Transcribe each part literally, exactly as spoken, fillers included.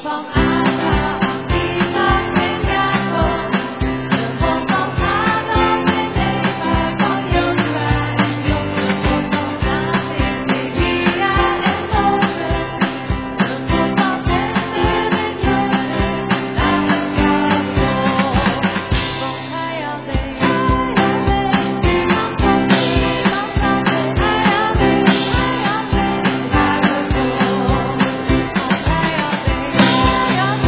要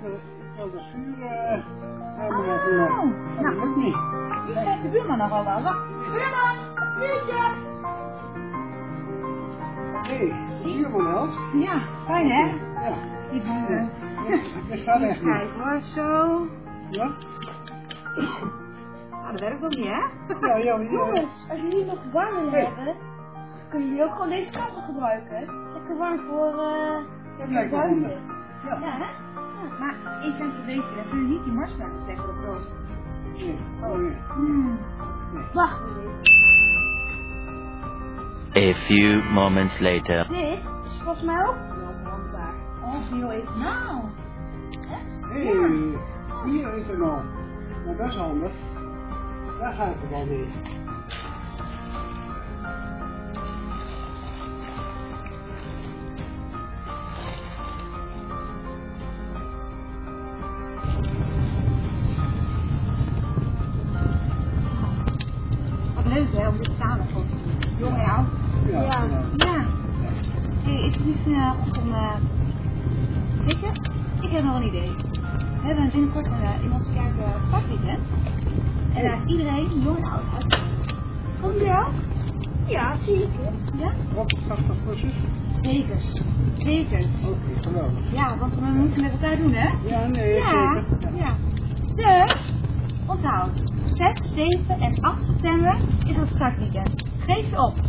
wil de schuur uh, hebben we Oh, dat nou. lukt niet. Die schrijft de buurman nogal wel. Wacht, buurman, buurtje. Hé, hey, de buurman helpt. Ja, fijn hè? Ja. Die buren. Het gaat echt niet. Kijk hoor, zo. Ja? Nou, dat werkt wel niet hè? Ja, ja, ja. Jongens, als jullie nog warm willen Hey. hebben, kunnen jullie ook gewoon deze kachel gebruiken. Lekker warm voor uh, Dat lijkt me handig. Ja, Ja. hè? Ja, maar één cent per beetje, dan kun je niet die marshmallows zeggen op rooster. Nee. Oh, nee. Hmm. Wacht even. A few moments later. Dit is volgens mij ook wel brandbaar. Oh, heel even. Nou. Hé, hey, hier is er nog. Nou, dat is handig. Daar gaat het wel mee. Wat leuk hè, om dit samen gewoon te doen. Jong en oud. Ja. Ja. Ja. Ja. Hé, hey, is het misschien uh, goed om... Uh... Weet je, ik heb nog een idee. We hebben binnenkort uh, in onze kerk uh, vakweekend. En daar is iedereen, jong en oud, uitgenodigd. Kom je ook? Ja, zeker. Ja? Wat gaat dat precies? Zekers. Zekers. Oké, geweldig. Ja, want we moeten met elkaar doen, hè? Ja, nee, Ja, zeker. ja. Dus, onthoud. zes, zeven en acht september is ons startweekend. Geef je op.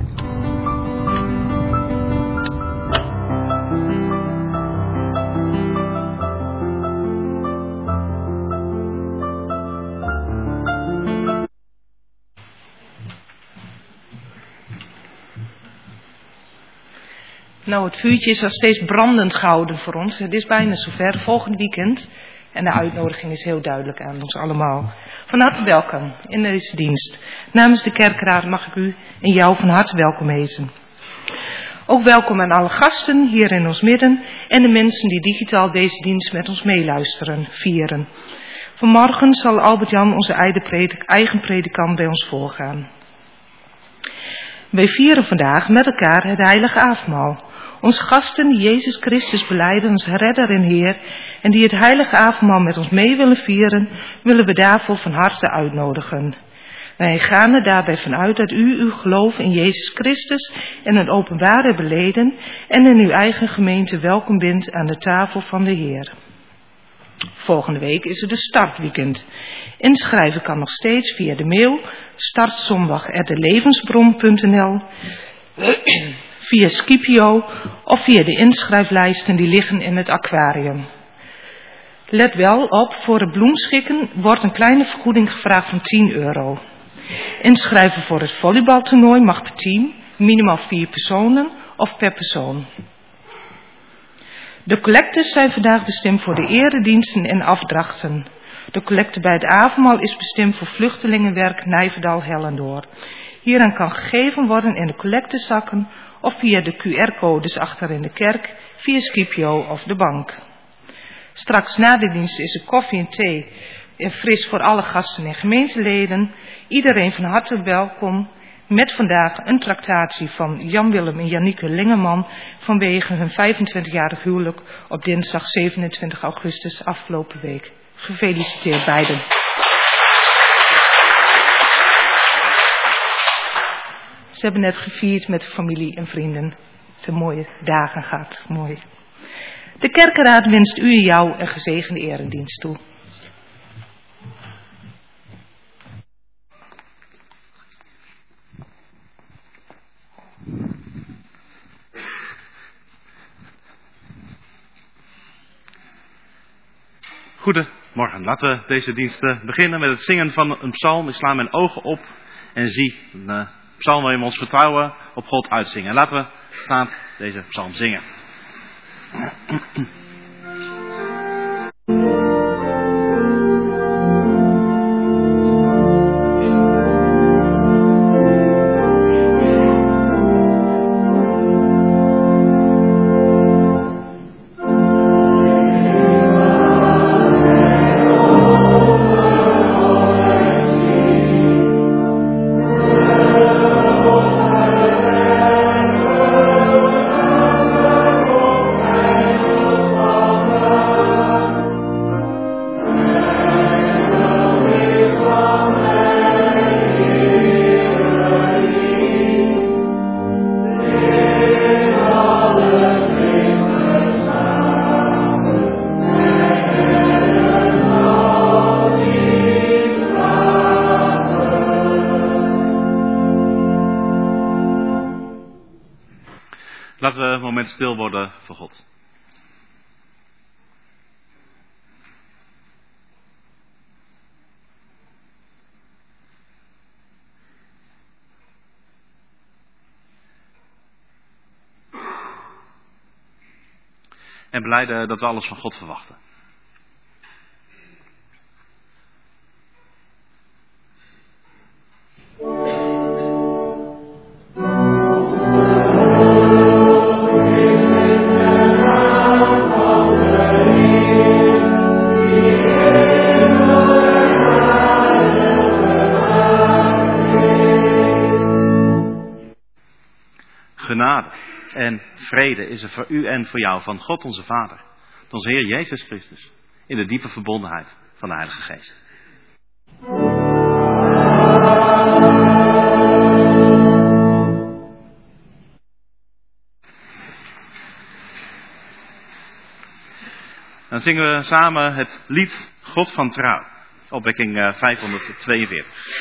Nou, het vuurtje is al steeds brandend gehouden voor ons. Het is bijna zover, volgend weekend. En de uitnodiging is heel duidelijk aan ons allemaal. Van harte welkom in deze dienst. Namens de kerkraad mag ik u en jou van harte welkom heten. Ook welkom aan alle gasten hier in ons midden en de mensen die digitaal deze dienst met ons meeluisteren, vieren. Vanmorgen zal Albert-Jan, onze eigen predikant, bij ons voorgaan. Wij vieren vandaag met elkaar het heilige avondmaal. Onze gasten die Jezus Christus belijden als redder en Heer en die het heilige avondmaal met ons mee willen vieren, willen we daarvoor van harte uitnodigen. Wij gaan er daarbij vanuit dat u uw geloof in Jezus Christus en een openbare beleden en in uw eigen gemeente welkom bent aan de tafel van de Heer. Volgende week is het de startweekend. Inschrijven kan nog steeds via de mail startzondag apenstaartje levensbron punt n l, via Scipio of via de inschrijflijsten die liggen in het aquarium. Let wel op, voor het bloemschikken wordt een kleine vergoeding gevraagd van tien euro. Inschrijven voor het volleybaltoernooi mag per team, minimaal vier personen of per persoon. De collectes zijn vandaag bestemd voor de erediensten en afdrachten. De collecte bij het avondmaal is bestemd voor vluchtelingenwerk Nijverdal-Hellendoor. Hieraan kan gegeven worden in de collectezakken of via de Q R-codes achter in de kerk, via Scipio of de bank. Straks na de dienst is er koffie en thee en fris voor alle gasten en gemeenteleden. Iedereen van harte welkom. Met vandaag een tractatie van Jan-Willem en Janieke Lingeman vanwege hun vijfentwintigjarig huwelijk op dinsdag zevenentwintig augustus afgelopen week. Gefeliciteerd beiden. Ze hebben net gevierd met familie en vrienden. Het zijn mooie dagen gehad. Mooi. De kerkenraad wenst u en jou een gezegende eredienst toe. Goedemorgen, laten we deze dienst beginnen met het zingen van een psalm. Ik sla mijn ogen op en zie een psalm waarin we ons vertrouwen op God uitzingen. Laten we staan deze psalm zingen. Oh Laten we een moment stil worden voor God. En blijde dat we alles van God verwachten. Genade en vrede is er voor u en voor jou van God onze Vader, van onze Heer Jezus Christus, in de diepe verbondenheid van de Heilige Geest. Dan zingen we samen het lied God van Trouw, opwekking vijfhonderdtweeënveertig.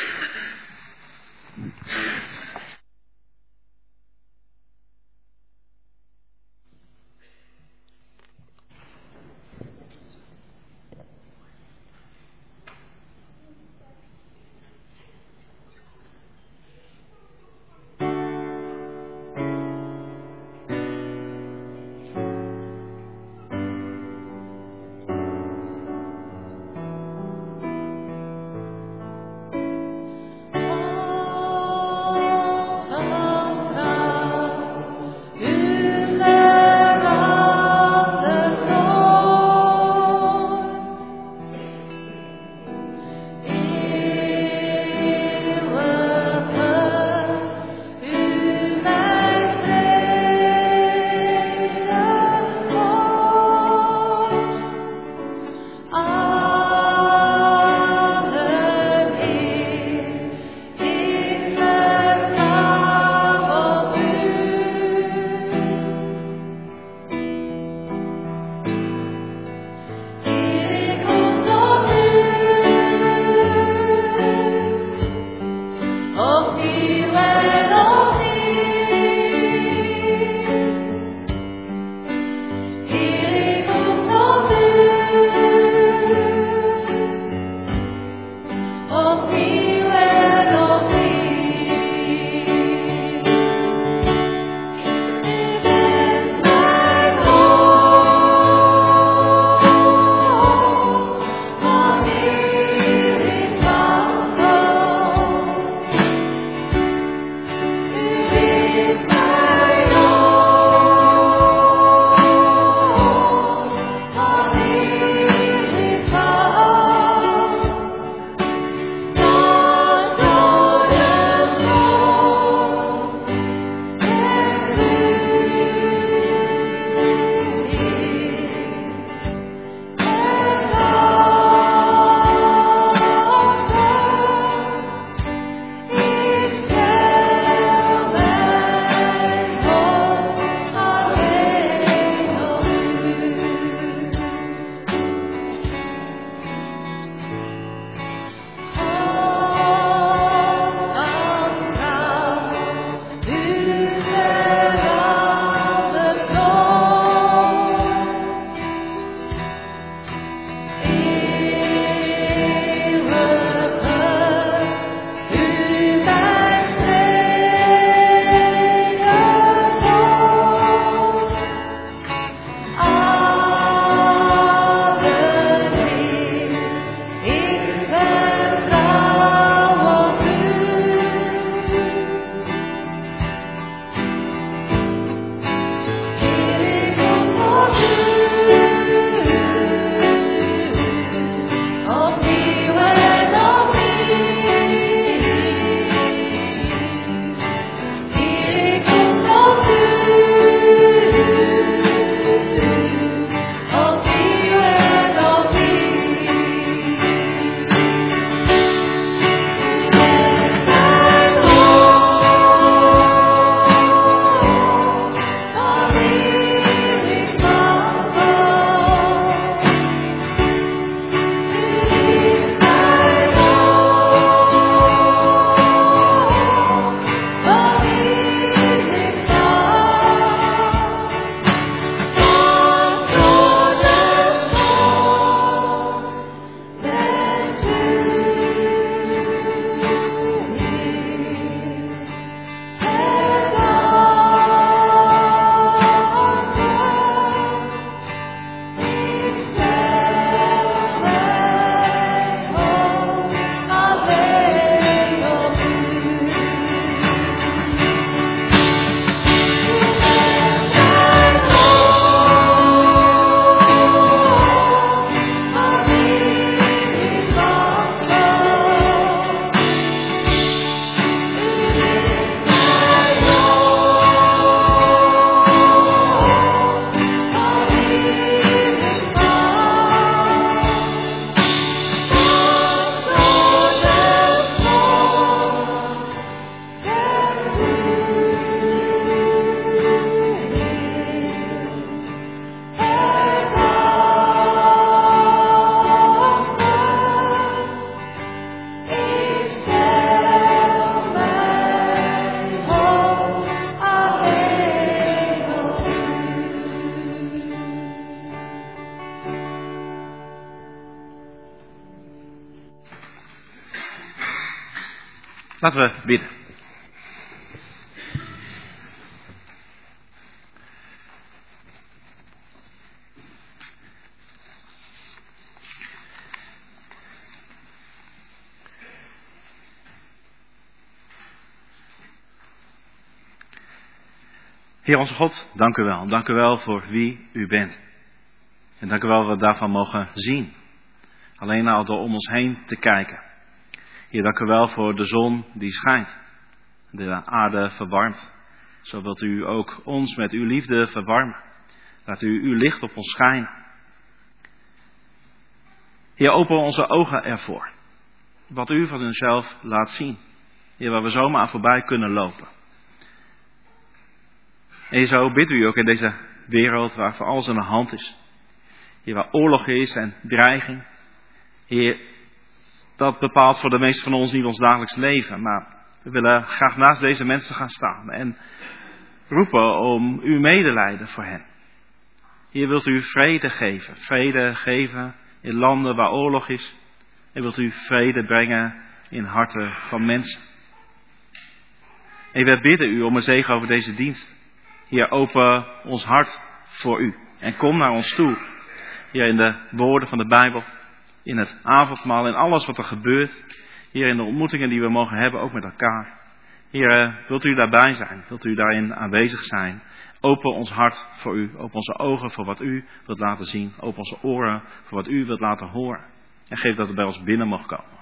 Laten we bidden. Heer onze God, dank u wel. Dank u wel voor wie u bent. En dank u wel dat we daarvan mogen zien. Alleen al door om ons heen te kijken. Heer, dank u wel voor de zon die schijnt. De aarde verwarmt. Zo wilt u ook ons met uw liefde verwarmen. Laat u uw licht op ons schijnen. Heer, open onze ogen ervoor. Wat u van uzelf laat zien. Heer, waar we zomaar aan voorbij kunnen lopen. En zo bidt u ook in deze wereld waar voor alles aan de hand is. Heer, waar oorlog is en dreiging. Heer, dat bepaalt voor de meesten van ons niet ons dagelijks leven. Maar we willen graag naast deze mensen gaan staan. En roepen om uw medelijden voor hen. Heer, wilt u vrede geven. Vrede geven in landen waar oorlog is. En wilt u vrede brengen in harten van mensen. En wij bidden u om een zegen over deze dienst. Heer, open ons hart voor u. En kom naar ons toe. Heer, in de woorden van de Bijbel. In het avondmaal. In alles wat er gebeurt. Heer, in de ontmoetingen die we mogen hebben. Ook met elkaar. Heer, wilt u daarbij zijn? Wilt u daarin aanwezig zijn? Open ons hart voor u. Open onze ogen voor wat u wilt laten zien. Open onze oren voor wat u wilt laten horen. En geef dat het bij ons binnen mag komen.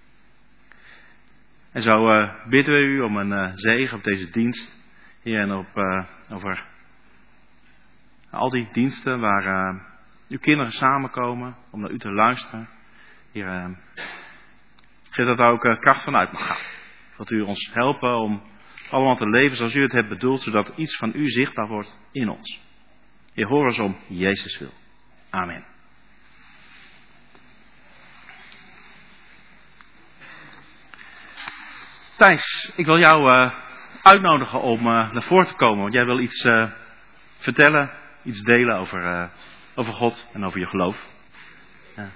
En zo uh, bidden we u om een uh, zegen op deze dienst. Heer, en op, uh, over al die diensten waar uh, uw kinderen samenkomen om naar u te luisteren. Heer, uh, geef dat daar ook uh, kracht van uit mag gaan. Dat u ons helpen om allemaal te leven zoals u het hebt bedoeld, zodat iets van u zichtbaar wordt in ons. Heer, hoor ons om Jezus wil. Amen. Thijs, ik wil jou uh, uitnodigen om uh, naar voren te komen. Want jij wil iets uh, vertellen, iets delen over, uh, over God en over je geloof. Ja.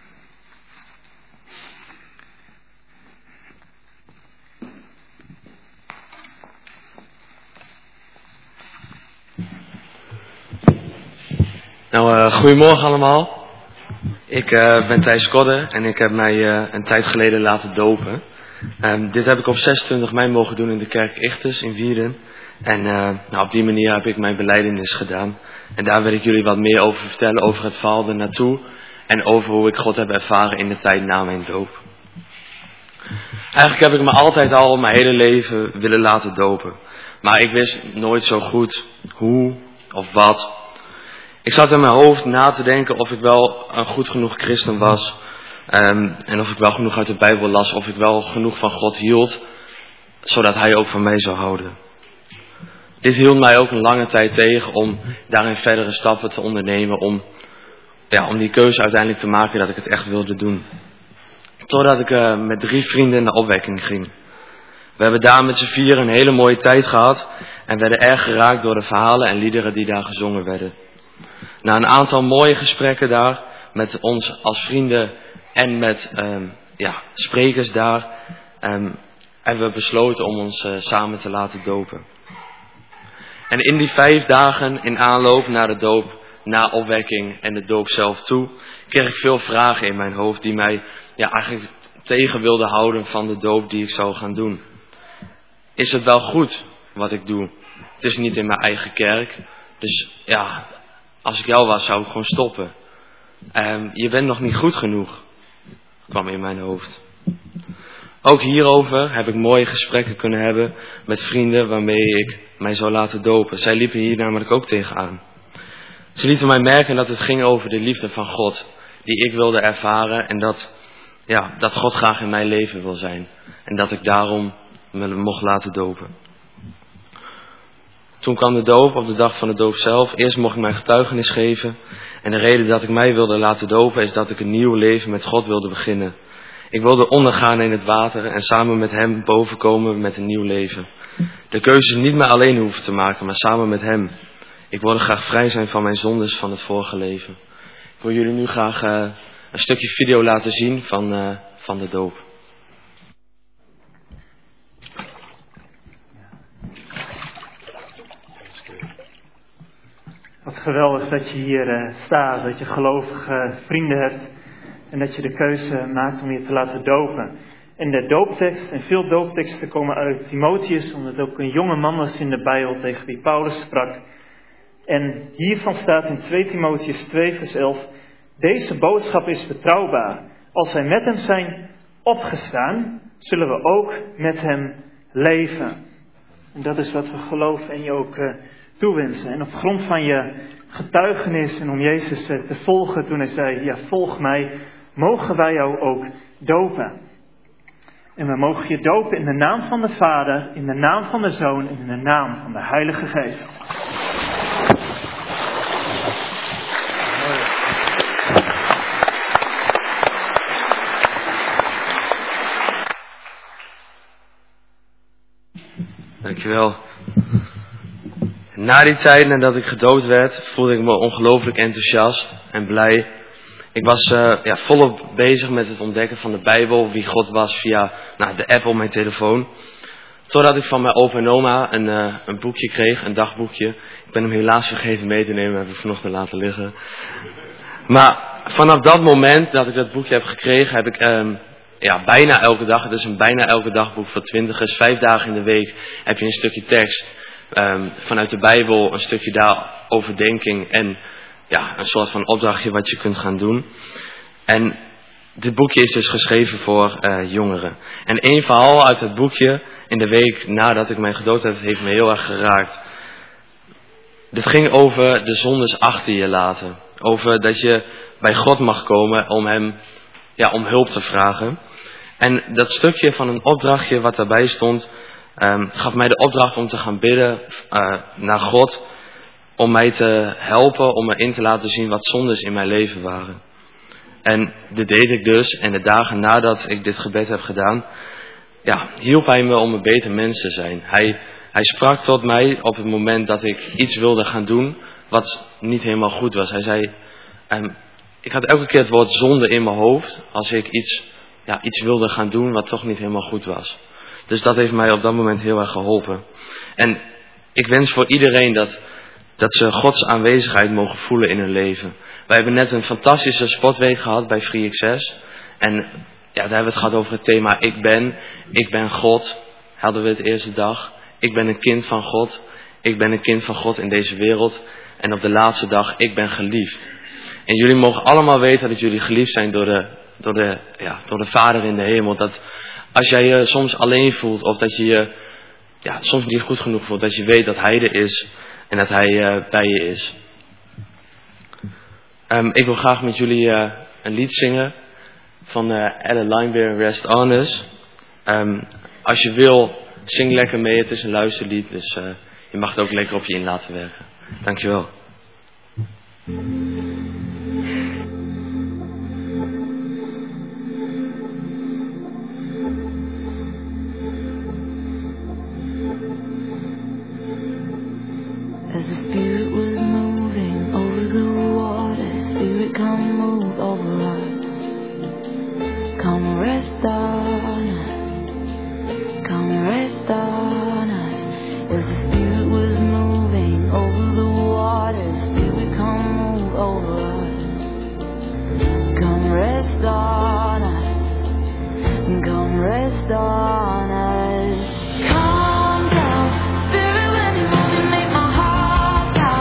Nou, uh, goedemorgen allemaal. Ik uh, ben Thijs Kodde en ik heb mij uh, een tijd geleden laten dopen. Um, dit heb ik op zesentwintig mei mogen doen in de kerk Ichthus in Wierden. En uh, nou, op die manier heb ik mijn belijdenis gedaan. En daar wil ik jullie wat meer over vertellen, over het verhaal ernaartoe. En over hoe ik God heb ervaren in de tijd na mijn doop. Eigenlijk heb ik me altijd al mijn hele leven willen laten dopen. Maar ik wist nooit zo goed hoe of wat. Ik zat in mijn hoofd na te denken of ik wel een goed genoeg christen was. Um, en of ik wel genoeg uit de Bijbel las. Of ik wel genoeg van God hield. Zodat hij ook van mij zou houden. Dit hield mij ook een lange tijd tegen om daarin verdere stappen te ondernemen. Om, ja, om die keuze uiteindelijk te maken dat ik het echt wilde doen. Totdat ik uh, met drie vrienden naar opwekking ging. We hebben daar met z'n vieren een hele mooie tijd gehad. En werden erg geraakt door de verhalen en liederen die daar gezongen werden. Na een aantal mooie gesprekken daar. Met ons als vrienden en met um, ja, sprekers daar. Um, hebben we besloten om ons uh, samen te laten dopen. En in die vijf dagen in aanloop naar de doop, na opwekking en de doop zelf toe, kreeg ik veel vragen in mijn hoofd die mij ja, eigenlijk tegen wilden houden van de doop die ik zou gaan doen. Is het wel goed wat ik doe? Het is niet in mijn eigen kerk. Dus ja, als ik jou was zou ik gewoon stoppen. Um, je bent nog niet goed genoeg, kwam in mijn hoofd. Ook hierover heb ik mooie gesprekken kunnen hebben met vrienden waarmee ik mij zou laten dopen. Zij liepen hier namelijk ook tegenaan. Ze lieten mij merken dat het ging over de liefde van God, die ik wilde ervaren en dat, ja, dat God graag in mijn leven wil zijn. En dat ik daarom me mocht laten dopen. Toen kwam de doop, op de dag van de doop zelf. Eerst mocht ik mijn getuigenis geven. En de reden dat ik mij wilde laten dopen is dat ik een nieuw leven met God wilde beginnen. Ik wilde ondergaan in het water en samen met hem bovenkomen met een nieuw leven. De keuze niet meer alleen hoeven te maken, maar samen met hem. Ik wilde graag vrij zijn van mijn zondes van het vorige leven. Ik wil jullie nu graag uh, een stukje video laten zien van, uh, van de doop. geweldig dat je hier uh, staat, dat je gelovige vrienden hebt en dat je de keuze maakt om je te laten dopen. En de dooptekst, en veel doopteksten komen uit Timotheus, omdat het ook een jonge man was in de Bijbel tegen wie Paulus sprak. En hiervan staat in twee Timotheus twee vers elf, deze boodschap is betrouwbaar. Als wij met hem zijn opgestaan, zullen we ook met hem leven. En dat is wat we geloven en je ook uh, toewensen. En op grond van je getuigenis en om Jezus uh, te volgen toen hij zei, ja, volg mij, mogen wij jou ook dopen. En we mogen je dopen in de naam van de Vader, in de naam van de Zoon en in de naam van de Heilige Geest. Dankjewel. Na die tijd, nadat ik gedoopt werd, voelde ik me ongelooflijk enthousiast en blij. Ik was uh, ja, volop bezig met het ontdekken van de Bijbel, wie God was via nou, de app op mijn telefoon. Totdat ik van mijn opa en oma een, uh, een boekje kreeg, een dagboekje. Ik ben hem helaas vergeten mee te nemen, heb ik vanochtend laten liggen. Maar vanaf dat moment dat ik dat boekje heb gekregen, heb ik um, ja, bijna elke dag, het is een bijna elke dagboek voor twintigers, vijf dagen in de week heb je een stukje tekst um, vanuit de Bijbel, een stukje daar overdenking en ja, een soort van opdrachtje wat je kunt gaan doen. En dit boekje is dus geschreven voor uh, jongeren. En één verhaal uit het boekje in de week nadat ik mij gedoopt heb, heeft me heel erg geraakt. Dit ging over de zondes achter je laten. Over dat je bij God mag komen om hem, ja, om hulp te vragen. En dat stukje van een opdrachtje wat daarbij stond, um, gaf mij de opdracht om te gaan bidden uh, naar God. Om mij te helpen, om me in te laten zien wat zondes in mijn leven waren. En dit deed ik dus. En de dagen nadat ik dit gebed heb gedaan, ja, hielp hij me om een beter mens te zijn. Hij, hij sprak tot mij op het moment dat ik iets wilde gaan doen wat niet helemaal goed was. Hij zei, um, ik had elke keer het woord zonde in mijn hoofd als ik iets, ja, iets wilde gaan doen wat toch niet helemaal goed was. Dus dat heeft mij op dat moment heel erg geholpen. En ik wens voor iedereen dat, dat ze Gods aanwezigheid mogen voelen in hun leven. Wij hebben net een fantastische sportweek gehad bij Free Access. En ja, daar hebben we het gehad over het thema ik ben. Ik ben God, hadden we het eerste dag. Ik ben een kind van God. Ik ben een kind van God in deze wereld. En op de laatste dag, ik ben geliefd. En jullie mogen allemaal weten dat jullie geliefd zijn door de, door de, ja, door de Vader in de hemel. Dat als jij je soms alleen voelt of dat je je ja, soms niet goed genoeg voelt, dat je weet dat Hij er is en dat Hij uh, bij je is. Um, ik wil graag met jullie uh, een lied zingen van uh, Ellen Linebeer, Rest On Us. Um, als je wil, zing lekker mee. Het is een luisterlied, dus uh, je mag het ook lekker op je in laten werken. Dankjewel. As the Spirit was moving over the water, Spirit come move over us. Come rest on us. Come rest on us. As the Spirit was moving over the water, Spirit come move over us. Come rest on us. Come rest on us. Calm down, Spirit when you move, you make my heart pound.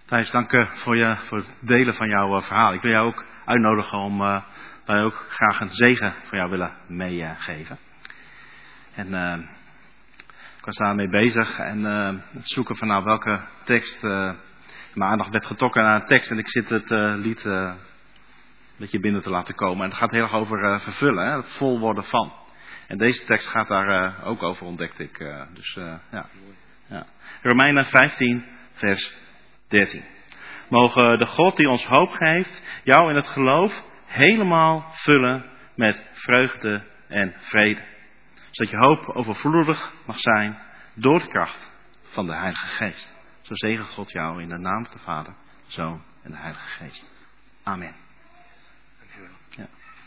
Thijs, dank uh, voor, je, voor het delen van jouw uh, verhaal. Ik wil jou ook uitnodigen om uh, wij ook graag een zegen voor jou willen meegeven. Uh, en uh, ik was daarmee bezig en uh, het zoeken van nou welke tekst. Uh, mijn aandacht werd getrokken naar een tekst en ik zit het uh, lied uh, een beetje binnen te laten komen. En het gaat heel erg over uh, vervullen, hè, het vol worden van. En deze tekst gaat daar uh, ook over, ontdekte ik. Uh, dus uh, ja. ja. Romeinen vijftien, vers dertien. Mogen de God die ons hoop geeft, jou in het geloof helemaal vullen met vreugde en vrede. Zodat je hoop overvloedig mag zijn door de kracht van de Heilige Geest. Zo zegent God jou in de naam van de Vader, Zoon en de Heilige Geest. Amen. Ja.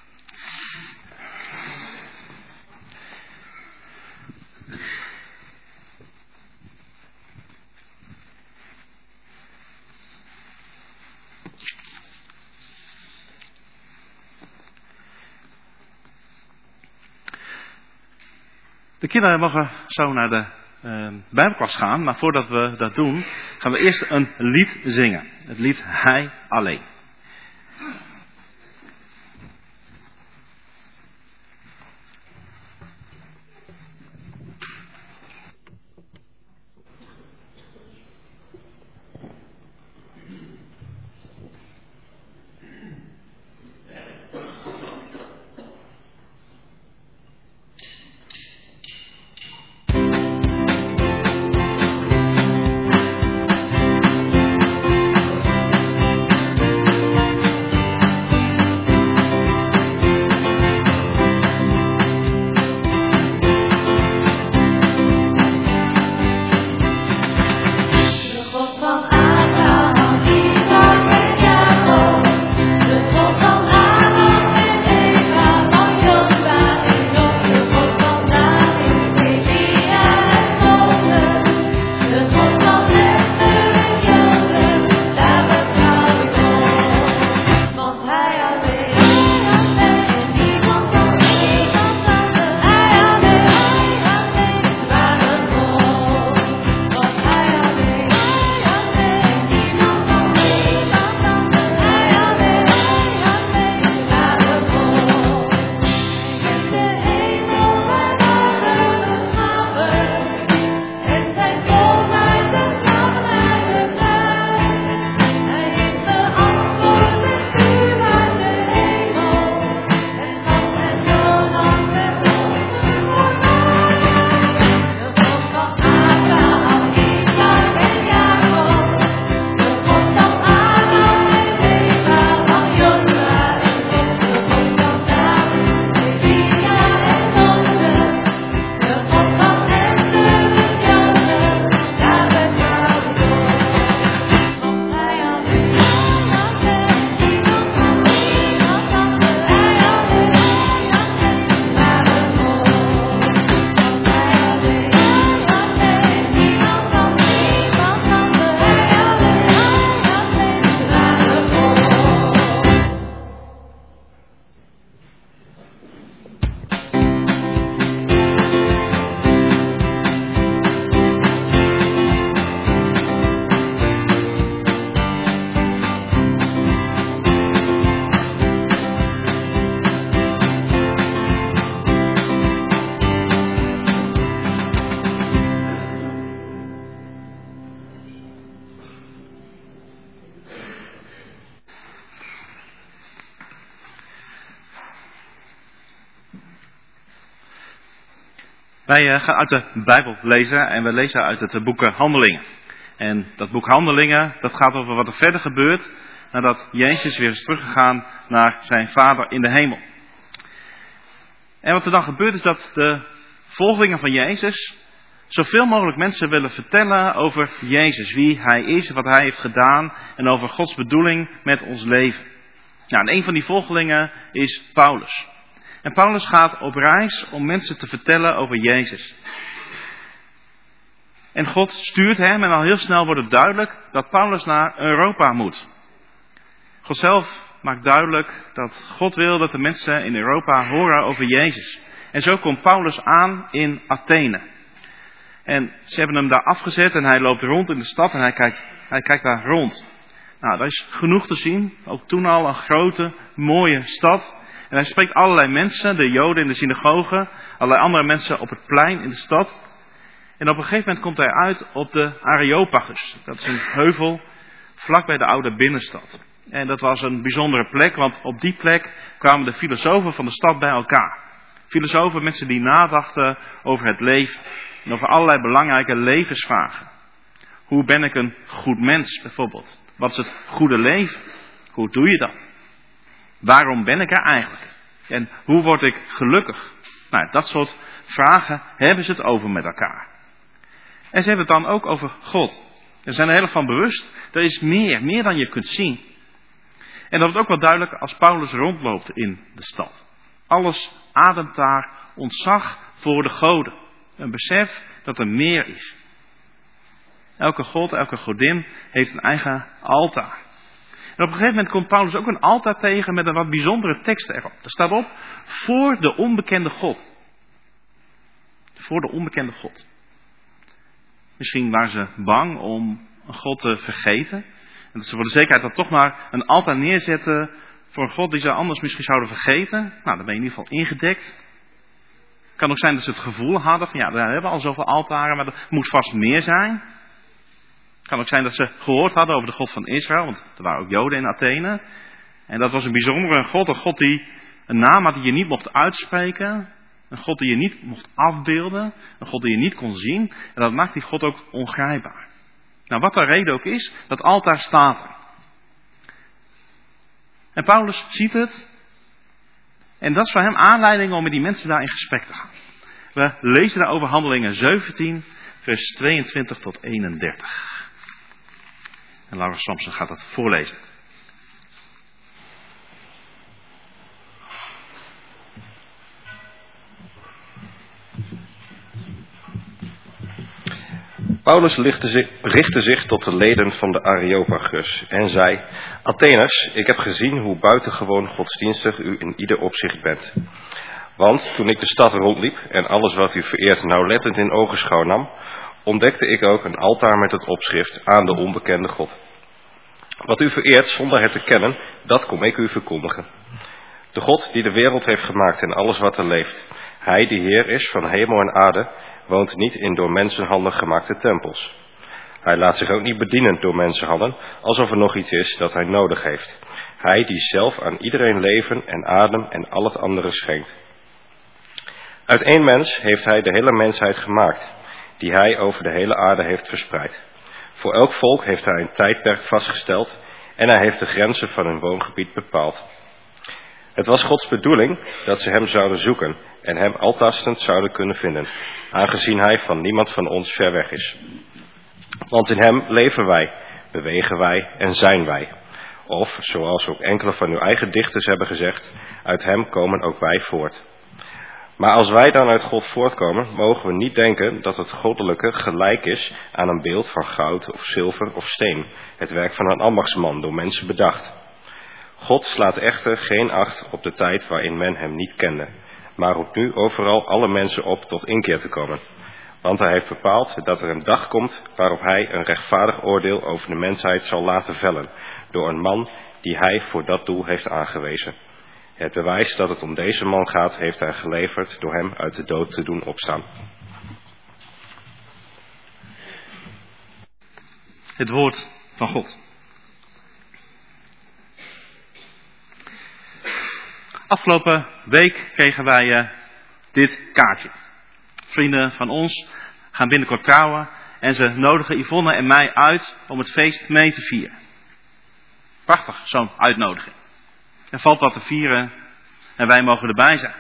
De kinderen mogen zo naar de uh, Bijbelklas gaan, maar voordat we dat doen, gaan we eerst een lied zingen. Het lied Hij alleen. Wij gaan uit de Bijbel lezen en we lezen uit het boek Handelingen. En dat boek Handelingen, dat gaat over wat er verder gebeurt nadat Jezus weer is teruggegaan naar zijn Vader in de hemel. En wat er dan gebeurt is dat de volgelingen van Jezus zoveel mogelijk mensen willen vertellen over Jezus, wie hij is, wat hij heeft gedaan en over Gods bedoeling met ons leven. Nou, en een van die volgelingen is Paulus. En Paulus gaat op reis om mensen te vertellen over Jezus. En God stuurt hem en al heel snel wordt het duidelijk dat Paulus naar Europa moet. God zelf maakt duidelijk dat God wil dat de mensen in Europa horen over Jezus. En zo komt Paulus aan in Athene. En ze hebben hem daar afgezet en hij loopt rond in de stad en hij kijkt Hij kijkt daar rond. Nou, daar is genoeg te zien. Ook toen al een grote, mooie stad. En hij spreekt allerlei mensen, de Joden in de synagoge, allerlei andere mensen op het plein in de stad. En op een gegeven moment komt hij uit op de Areopagus. Dat is een heuvel vlak bij de oude binnenstad. En dat was een bijzondere plek, want op die plek kwamen de filosofen van de stad bij elkaar. Filosofen, mensen die nadachten over het leven en over allerlei belangrijke levensvragen. Hoe ben ik een goed mens bijvoorbeeld? Wat is het goede leven? Hoe doe je dat? Waarom ben ik er eigenlijk? En hoe word ik gelukkig? Nou, dat soort vragen hebben ze het over met elkaar. En ze hebben het dan ook over God. Ze zijn er heel erg van bewust. Er is meer, meer dan je kunt zien. En dat wordt ook wel duidelijk als Paulus rondloopt in de stad. Alles ademt daar ontzag voor de goden. Een besef dat er meer is. Elke god, elke godin heeft een eigen altaar. En op een gegeven moment komt Paulus ook een altaar tegen met een wat bijzondere tekst erop. Er staat op, voor de onbekende God. Voor de onbekende God. Misschien waren ze bang om een God te vergeten. En dat ze voor de zekerheid dan toch maar een altaar neerzetten voor een God die ze anders misschien zouden vergeten. Nou, dan ben je in ieder geval ingedekt. Het kan ook zijn dat ze het gevoel hadden van ja, we hebben al zoveel altaren, maar er moet vast meer zijn. Het kan ook zijn dat ze gehoord hadden over de God van Israël, want er waren ook Joden in Athene. En dat was een bijzondere God, een God die een naam had die je niet mocht uitspreken. Een God die je niet mocht afbeelden. Een God die je niet kon zien. En dat maakt die God ook ongrijpbaar. Nou, wat de reden ook is, dat altaar staat er. En Paulus ziet het. En dat is voor hem aanleiding om met die mensen daar in gesprek te gaan. We lezen daarover Handelingen zeventien, vers tweeëntwintig tot eenendertig. En Laura Samson gaat dat voorlezen. Paulus richtte zich, richtte zich tot de leden van de Areopagus en zei: Atheners, ik heb gezien hoe buitengewoon godsdienstig u in ieder opzicht bent. Want toen ik de stad rondliep en alles wat u vereert nauwlettend in ogenschouw nam, ontdekte ik ook een altaar met het opschrift aan de onbekende God. Wat u vereert zonder het te kennen, dat kom ik u verkondigen. De God die de wereld heeft gemaakt en alles wat er leeft, hij die Heer is van hemel en aarde, woont niet in door mensenhanden gemaakte tempels. Hij laat zich ook niet bedienen door mensenhanden, alsof er nog iets is dat hij nodig heeft. Hij die zelf aan iedereen leven en adem en al het andere schenkt. Uit één mens heeft hij de hele mensheid gemaakt, die hij over de hele aarde heeft verspreid. Voor elk volk heeft hij een tijdperk vastgesteld en hij heeft de grenzen van hun woongebied bepaald. Het was Gods bedoeling dat ze hem zouden zoeken en hem altastend zouden kunnen vinden, aangezien hij van niemand van ons ver weg is. Want in hem leven wij, bewegen wij en zijn wij. Of, zoals ook enkele van uw eigen dichters hebben gezegd, uit hem komen ook wij voort. Maar als wij dan uit God voortkomen, mogen we niet denken dat het goddelijke gelijk is aan een beeld van goud of zilver of steen, het werk van een ambachtsman door mensen bedacht. God slaat echter geen acht op de tijd waarin men hem niet kende, maar roept nu overal alle mensen op tot inkeer te komen. Want hij heeft bepaald dat er een dag komt waarop hij een rechtvaardig oordeel over de mensheid zal laten vellen, door een man die hij voor dat doel heeft aangewezen. Het bewijs dat het om deze man gaat, heeft hij geleverd door hem uit de dood te doen opstaan. Het woord van God. Afgelopen week kregen wij uh, dit kaartje. Vrienden van ons gaan binnenkort trouwen en ze nodigen Yvonne en mij uit om het feest mee te vieren. Prachtig, zo'n uitnodiging. Er valt wat te vieren en wij mogen erbij zijn.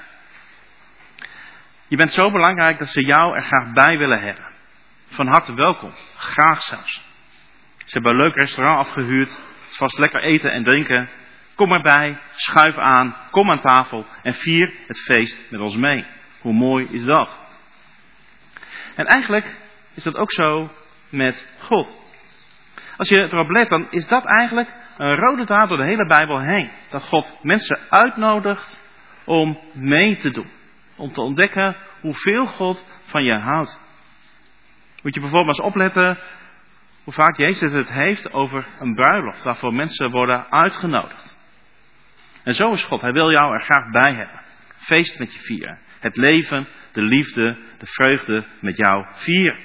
Je bent zo belangrijk dat ze jou er graag bij willen hebben. Van harte welkom, graag zelfs. Ze hebben een leuk restaurant afgehuurd, het is vast lekker eten en drinken. Kom erbij, schuif aan, kom aan tafel en vier het feest met ons mee. Hoe mooi is dat? En eigenlijk is dat ook zo met God. Als je erop let, dan is dat eigenlijk een rode draad door de hele Bijbel heen. Dat God mensen uitnodigt om mee te doen. Om te ontdekken hoeveel God van je houdt. Moet je bijvoorbeeld eens opletten hoe vaak Jezus het heeft over een bruiloft waarvoor mensen worden uitgenodigd. En zo is God. Hij wil jou er graag bij hebben. Feest met je vieren. Het leven, de liefde, de vreugde met jou vieren.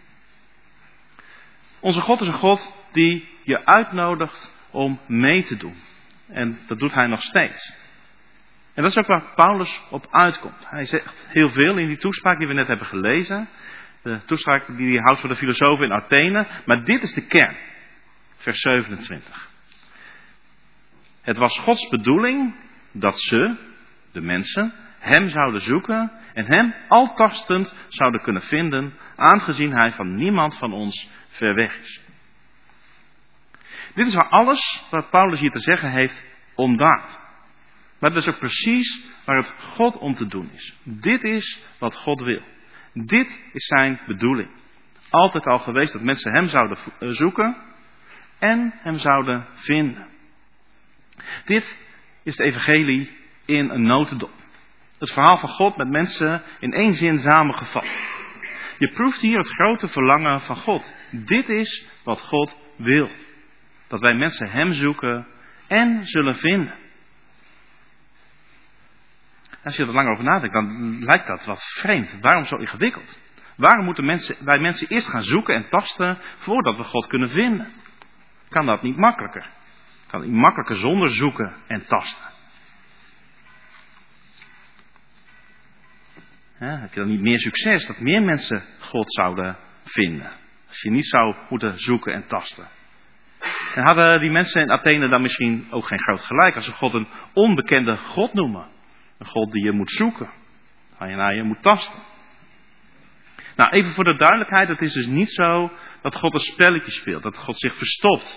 Onze God is een God die je uitnodigt om mee te doen. En dat doet hij nog steeds. En dat is ook waar Paulus op uitkomt. Hij zegt heel veel in die toespraak die we net hebben gelezen. De toespraak die hij houdt voor de filosofen in Athene. Maar dit is de kern. Vers zevenentwintig. Het was Gods bedoeling dat ze, de mensen, hem zouden zoeken en hem altastend zouden kunnen vinden, aangezien hij van niemand van ons ver weg is. Dit is waar alles wat Paulus hier te zeggen heeft omdraait. Maar dat is ook precies waar het God om te doen is. Dit is wat God wil. Dit is zijn bedoeling. Altijd al geweest dat mensen hem zouden zoeken en hem zouden vinden. Dit is het evangelie in een notendop. Het verhaal van God met mensen in één zin samengevat. Je proeft hier het grote verlangen van God. Dit is wat God wil. Dat wij mensen hem zoeken en zullen vinden. Als je er lang over nadenkt, dan lijkt dat wat vreemd. Waarom zo ingewikkeld? Waarom moeten mensen, wij mensen eerst gaan zoeken en tasten voordat we God kunnen vinden? Kan dat niet makkelijker? Kan het niet makkelijker zonder zoeken en tasten? Ja, heb je dan niet meer succes dat meer mensen God zouden vinden? Als je niet zou moeten zoeken en tasten. En hadden die mensen in Athene dan misschien ook geen groot gelijk als ze God een onbekende God noemen? Een God die je moet zoeken, waar je naar je moet tasten. Nou, even voor de duidelijkheid, het is dus niet zo dat God een spelletje speelt, dat God zich verstopt.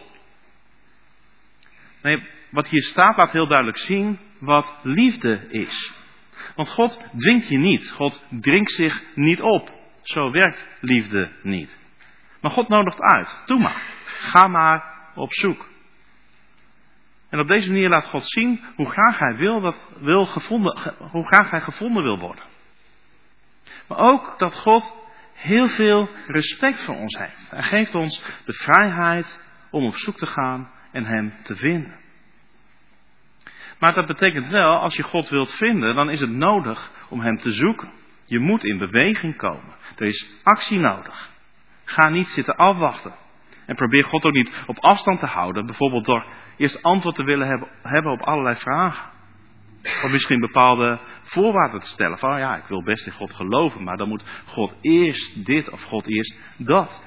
Nee, wat hier staat laat heel duidelijk zien wat liefde is. Want God dwingt je niet, God dringt zich niet op. Zo werkt liefde niet. Maar God nodigt uit, doe maar, ga maar op zoek. En op deze manier laat God zien hoe graag hij wil dat wil gevonden, hoe graag hij gevonden wil worden. Maar ook dat God heel veel respect voor ons heeft. Hij geeft ons de vrijheid om op zoek te gaan en hem te vinden. Maar dat betekent wel, als je God wilt vinden, dan is het nodig om hem te zoeken. Je moet in beweging komen. Er is actie nodig. Ga niet zitten afwachten. En probeer God ook niet op afstand te houden. Bijvoorbeeld door eerst antwoord te willen hebben, hebben op allerlei vragen. Of misschien bepaalde voorwaarden te stellen. Van ja, ik wil best in God geloven. Maar dan moet God eerst dit of God eerst dat.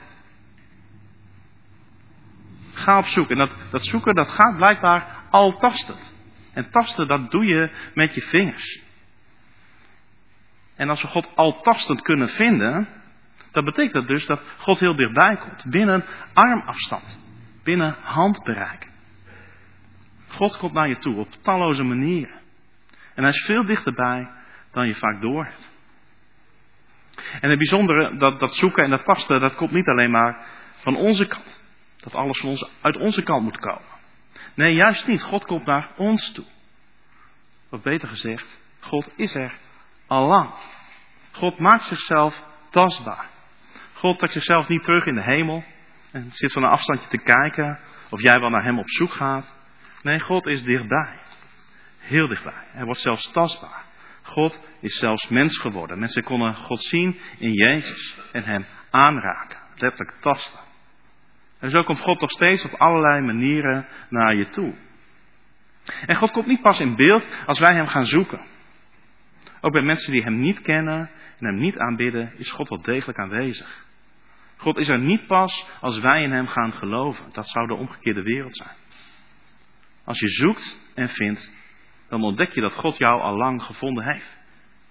Ga op zoek. En dat, dat zoeken dat gaat blijkbaar al tastend. En tasten dat doe je met je vingers. En als we God al tastend kunnen vinden, dan betekent dat dus dat God heel dichtbij komt. Binnen armafstand. Binnen handbereik. God komt naar je toe op talloze manieren. En hij is veel dichterbij dan je vaak doorhebt. En het bijzondere, dat, dat zoeken en dat tasten, dat komt niet alleen maar van onze kant. Dat alles van ons, uit onze kant moet komen. Nee, juist niet. God komt naar ons toe. Of beter gezegd, God is er al lang. God maakt zichzelf tastbaar. God trekt zichzelf niet terug in de hemel en zit van een afstandje te kijken of jij wel naar hem op zoek gaat. Nee, God is dichtbij. Heel dichtbij. Hij wordt zelfs tastbaar. God is zelfs mens geworden. Mensen konden God zien in Jezus en hem aanraken. Letterlijk tasten. En zo komt God nog steeds op allerlei manieren naar je toe. En God komt niet pas in beeld als wij hem gaan zoeken. Ook bij mensen die hem niet kennen en hem niet aanbidden, is God wel degelijk aanwezig. God is er niet pas als wij in hem gaan geloven. Dat zou de omgekeerde wereld zijn. Als je zoekt en vindt, dan ontdek je dat God jou al lang gevonden heeft.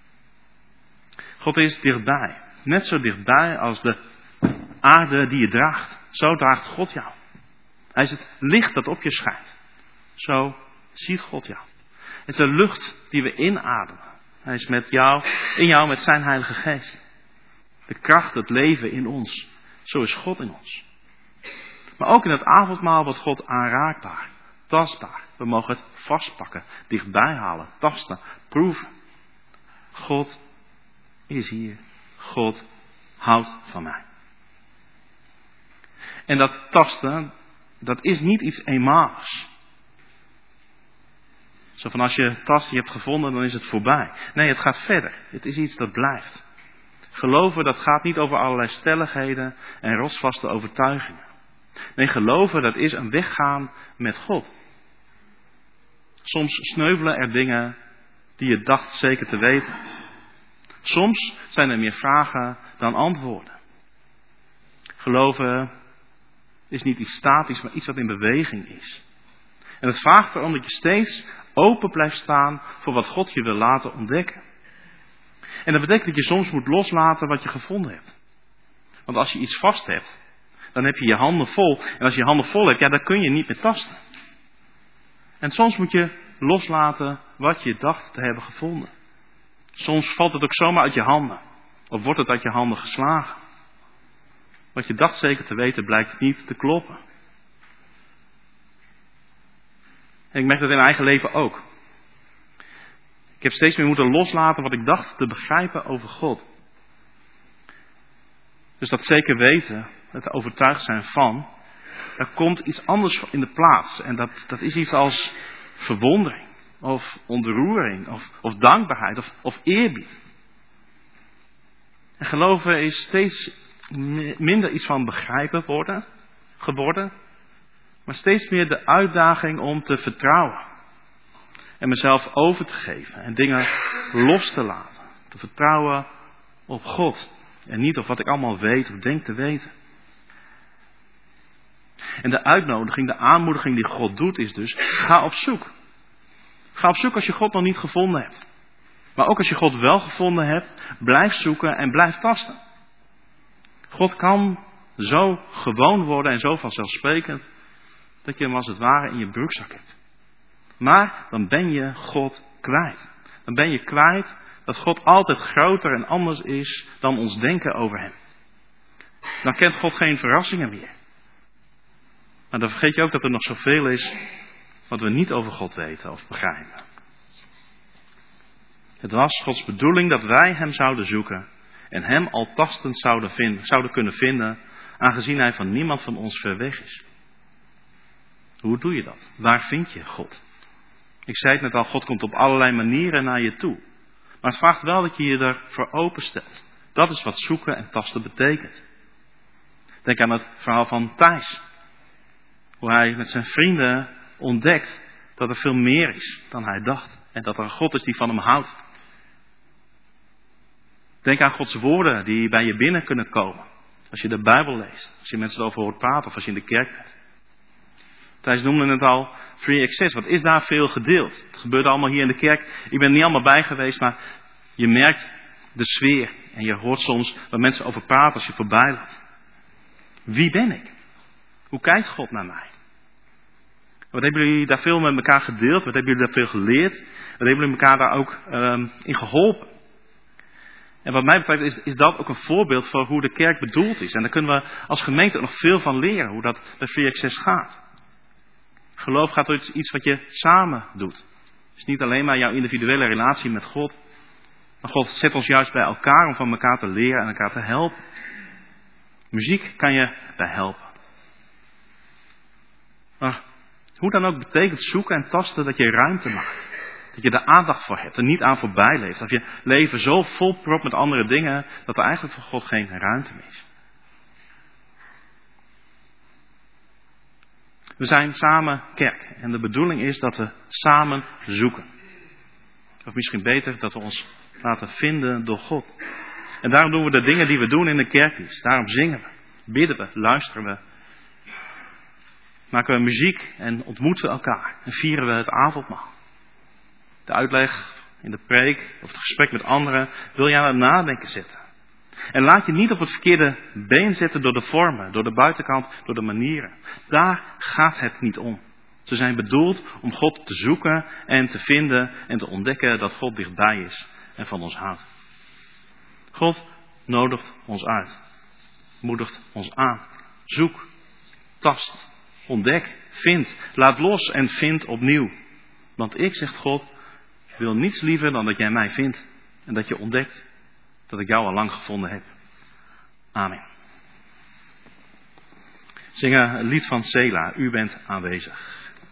God is dichtbij. Net zo dichtbij als de aarde die je draagt. Zo draagt God jou. Hij is het licht dat op je schijnt. Zo ziet God jou. Het is de lucht die we inademen. Hij is met jou, in jou met zijn Heilige Geest. De kracht, het leven in ons. Zo is God in ons. Maar ook in het avondmaal wordt God aanraakbaar. Tastbaar. We mogen het vastpakken. Dichtbij halen. Tasten. Proeven. God is hier. God houdt van mij. En dat tasten, dat is niet iets eenmaligs. Zo van als je tast, je hebt gevonden, dan is het voorbij. Nee, het gaat verder. Het is iets dat blijft. Geloven, dat gaat niet over allerlei stelligheden en rotsvaste overtuigingen. Nee, geloven, dat is een weggaan met God. Soms sneuvelen er dingen die je dacht zeker te weten. Soms zijn er meer vragen dan antwoorden. Geloven is niet iets statisch, maar iets wat in beweging is. En het vraagt erom dat je steeds open blijft staan voor wat God je wil laten ontdekken. En dat betekent dat je soms moet loslaten wat je gevonden hebt. Want als je iets vast hebt, dan heb je je handen vol. En als je je handen vol hebt, ja, dan kun je niet meer tasten. En soms moet je loslaten wat je dacht te hebben gevonden. Soms valt het ook zomaar uit je handen. Of wordt het uit je handen geslagen. Wat je dacht zeker te weten blijkt niet te kloppen. En ik merk dat in mijn eigen leven ook. Ik heb steeds meer moeten loslaten wat ik dacht te begrijpen over God. Dus dat zeker weten, het overtuigd zijn van, daar komt iets anders in de plaats. En dat, dat is iets als verwondering, of ontroering, of, of dankbaarheid, of, of eerbied. En geloven is steeds minder iets van begrijpen worden, geworden, maar steeds meer de uitdaging om te vertrouwen. En mezelf over te geven en dingen los te laten. Te vertrouwen op God. En niet op wat ik allemaal weet of denk te weten. En de uitnodiging, de aanmoediging die God doet is dus, ga op zoek. Ga op zoek als je God nog niet gevonden hebt. Maar ook als je God wel gevonden hebt, blijf zoeken en blijf tasten. God kan zo gewoon worden en zo vanzelfsprekend, dat je hem als het ware in je broekzak hebt. Maar dan ben je God kwijt. Dan ben je kwijt dat God altijd groter en anders is dan ons denken over hem. Dan kent God geen verrassingen meer. Maar dan vergeet je ook dat er nog zoveel is wat we niet over God weten of begrijpen. Het was Gods bedoeling dat wij hem zouden zoeken en hem al tastend zouden, vinden, zouden kunnen vinden, aangezien hij van niemand van ons ver weg is. Hoe doe je dat? Waar vind je God? Ik zei het net al, God komt op allerlei manieren naar je toe. Maar het vraagt wel dat je je ervoor openstelt. Dat is wat zoeken en tasten betekent. Denk aan het verhaal van Thijs. Hoe hij met zijn vrienden ontdekt dat er veel meer is dan hij dacht. En dat er een God is die van hem houdt. Denk aan Gods woorden die bij je binnen kunnen komen. Als je de Bijbel leest. Als je mensen erover hoort praten of als je in de kerk bent. Thijs noemde het al, free access. Wat is daar veel gedeeld? Het gebeurde allemaal hier in de kerk. Ik ben er niet allemaal bij geweest, maar je merkt de sfeer. En je hoort soms waar mensen over praten als je voorbij loopt. Wie ben ik? Hoe kijkt God naar mij? Wat hebben jullie daar veel met elkaar gedeeld? Wat hebben jullie daar veel geleerd? Wat hebben jullie elkaar daar ook um, in geholpen? En wat mij betreft is, is dat ook een voorbeeld van hoe de kerk bedoeld is. En daar kunnen we als gemeente nog veel van leren, hoe dat bij Free Access gaat. Geloof gaat door iets wat je samen doet. Het is niet alleen maar jouw individuele relatie met God. Maar God zet ons juist bij elkaar om van elkaar te leren en elkaar te helpen. Muziek kan je bij helpen. Maar hoe dan ook betekent zoeken en tasten dat je ruimte maakt. Dat je er aandacht voor hebt en niet aan voorbij leeft. Dat je leven zo volpropt met andere dingen dat er eigenlijk voor God geen ruimte meer is. We zijn samen kerk en de bedoeling is dat we samen zoeken. Of misschien beter dat we ons laten vinden door God. En daarom doen we de dingen die we doen in de kerkdienst. Daarom zingen we, bidden we, luisteren we. Maken we muziek en ontmoeten we elkaar. En vieren we het avondmaal. De uitleg in de preek of het gesprek met anderen wil je aan het nadenken zetten. En laat je niet op het verkeerde been zetten door de vormen, door de buitenkant, door de manieren. Daar gaat het niet om. Ze zijn bedoeld om God te zoeken en te vinden en te ontdekken dat God dichtbij is en van ons houdt. God nodigt ons uit. Moedigt ons aan. Zoek, tast, ontdek, vind, laat los en vind opnieuw. Want ik, zegt God, wil niets liever dan dat jij mij vindt en dat je ontdekt dat ik jou al lang gevonden heb. Amen. zingen het lied van Sela, U bent aanwezig.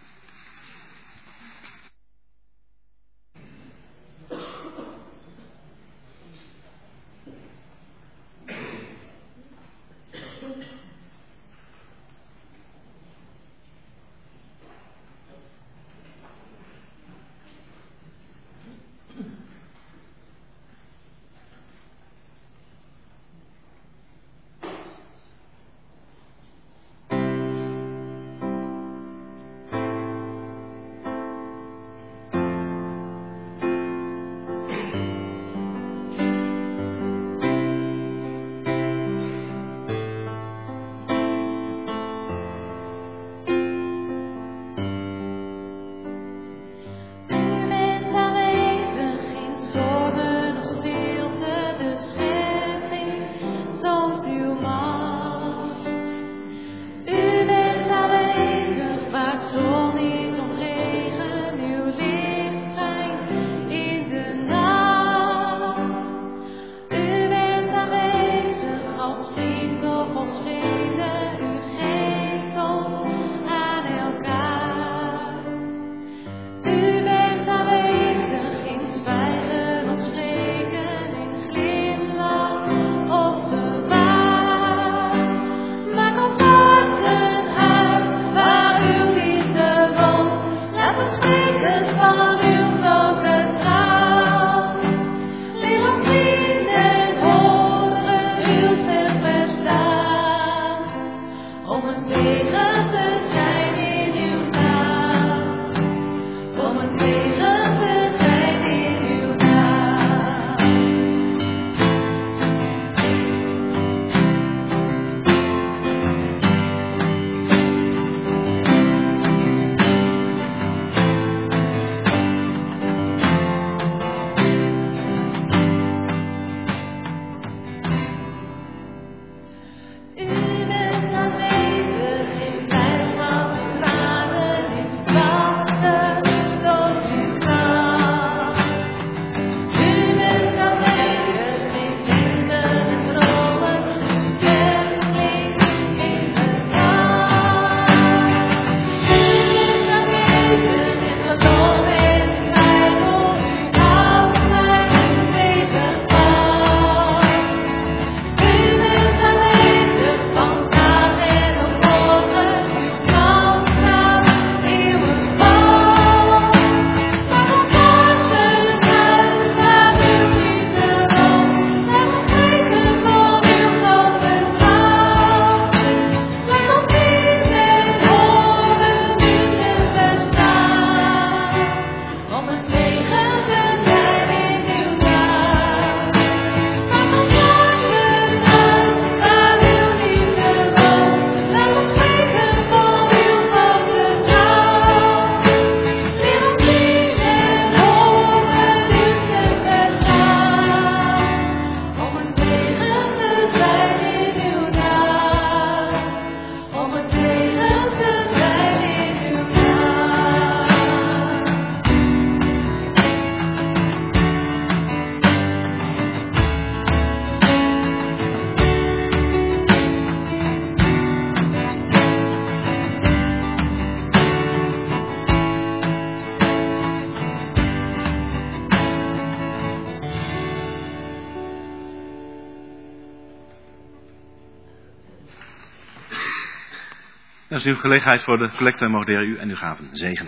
Dat is nu gelegenheid voor de collecte. Mogen de Heer u en uw gaven zegenen.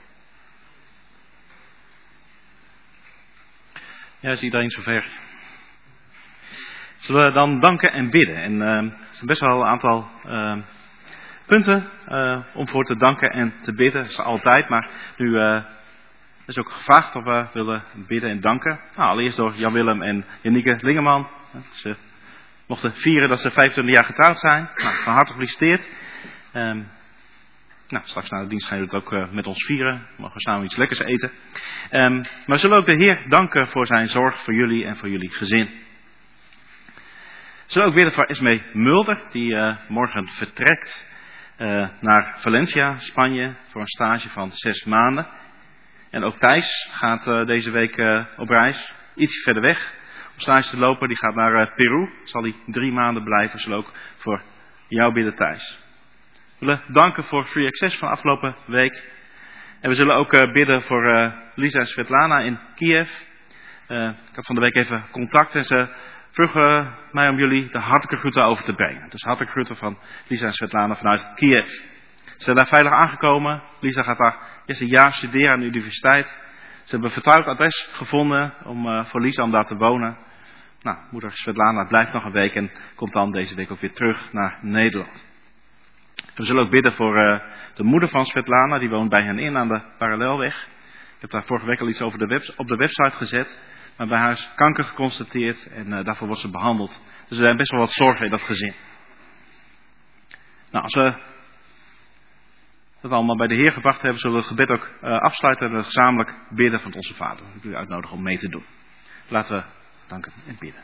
Ja, is iedereen zover? Zullen we dan danken en bidden. En uh, er zijn best wel een aantal uh, punten uh, om voor te danken en te bidden. Dat is altijd, maar nu uh, is ook gevraagd of we willen bidden en danken. Nou, allereerst door Jan-Willem en Janieke Lingeman. Ze mochten vieren dat ze vijfentwintig jaar getrouwd zijn. Nou, van harte gefeliciteerd. Um, nou, straks na de dienst gaan jullie het ook uh, met ons vieren. We mogen samen iets lekkers eten. Um, maar we zullen ook de Heer danken voor zijn zorg voor jullie en voor jullie gezin. We zullen ook bidden voor Esmee Mulder, die uh, morgen vertrekt uh, naar Valencia, Spanje, voor een stage van zes maanden. En ook Thijs gaat uh, deze week uh, op reis, iets verder weg, om stage te lopen. Die gaat naar uh, Peru, zal hij drie maanden blijven. Zullen ook voor jou bidden, Thijs. We willen danken voor Free Access van afgelopen week. En we zullen ook uh, bidden voor uh, Lisa en Svetlana in Kiev. Uh, ik had van de week even contact en ze vroegen mij om jullie de hartelijke groeten over te brengen. Dus hartelijke groeten van Lisa en Svetlana vanuit Kiev. Ze zijn daar veilig aangekomen. Lisa gaat daar eerst een jaar studeren aan de universiteit. Ze hebben een vertrouwd adres gevonden om uh, voor Lisa om daar te wonen. Nou, moeder Svetlana blijft nog een week en komt dan deze week ook weer terug naar Nederland. We zullen ook bidden voor uh, de moeder van Svetlana, die woont bij hen in aan de Parallelweg. Ik heb daar vorige week al iets over de webs- op de website gezet. Maar bij haar is kanker geconstateerd en uh, daarvoor wordt ze behandeld. Dus er zijn best wel wat zorgen in dat gezin. Nou, als we dat allemaal bij de Heer gebracht hebben, zullen we het gebed ook uh, afsluiten en gezamenlijk bidden van onze Vader. Ik wil u uitnodigen om mee te doen. Laten we danken en bidden.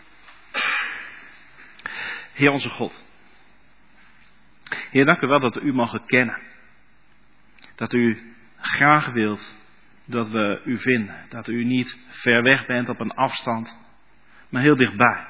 Heer onze God. Heer, dank u wel dat we u mogen kennen. Dat u graag wilt dat we u vinden. Dat u niet ver weg bent op een afstand, maar heel dichtbij.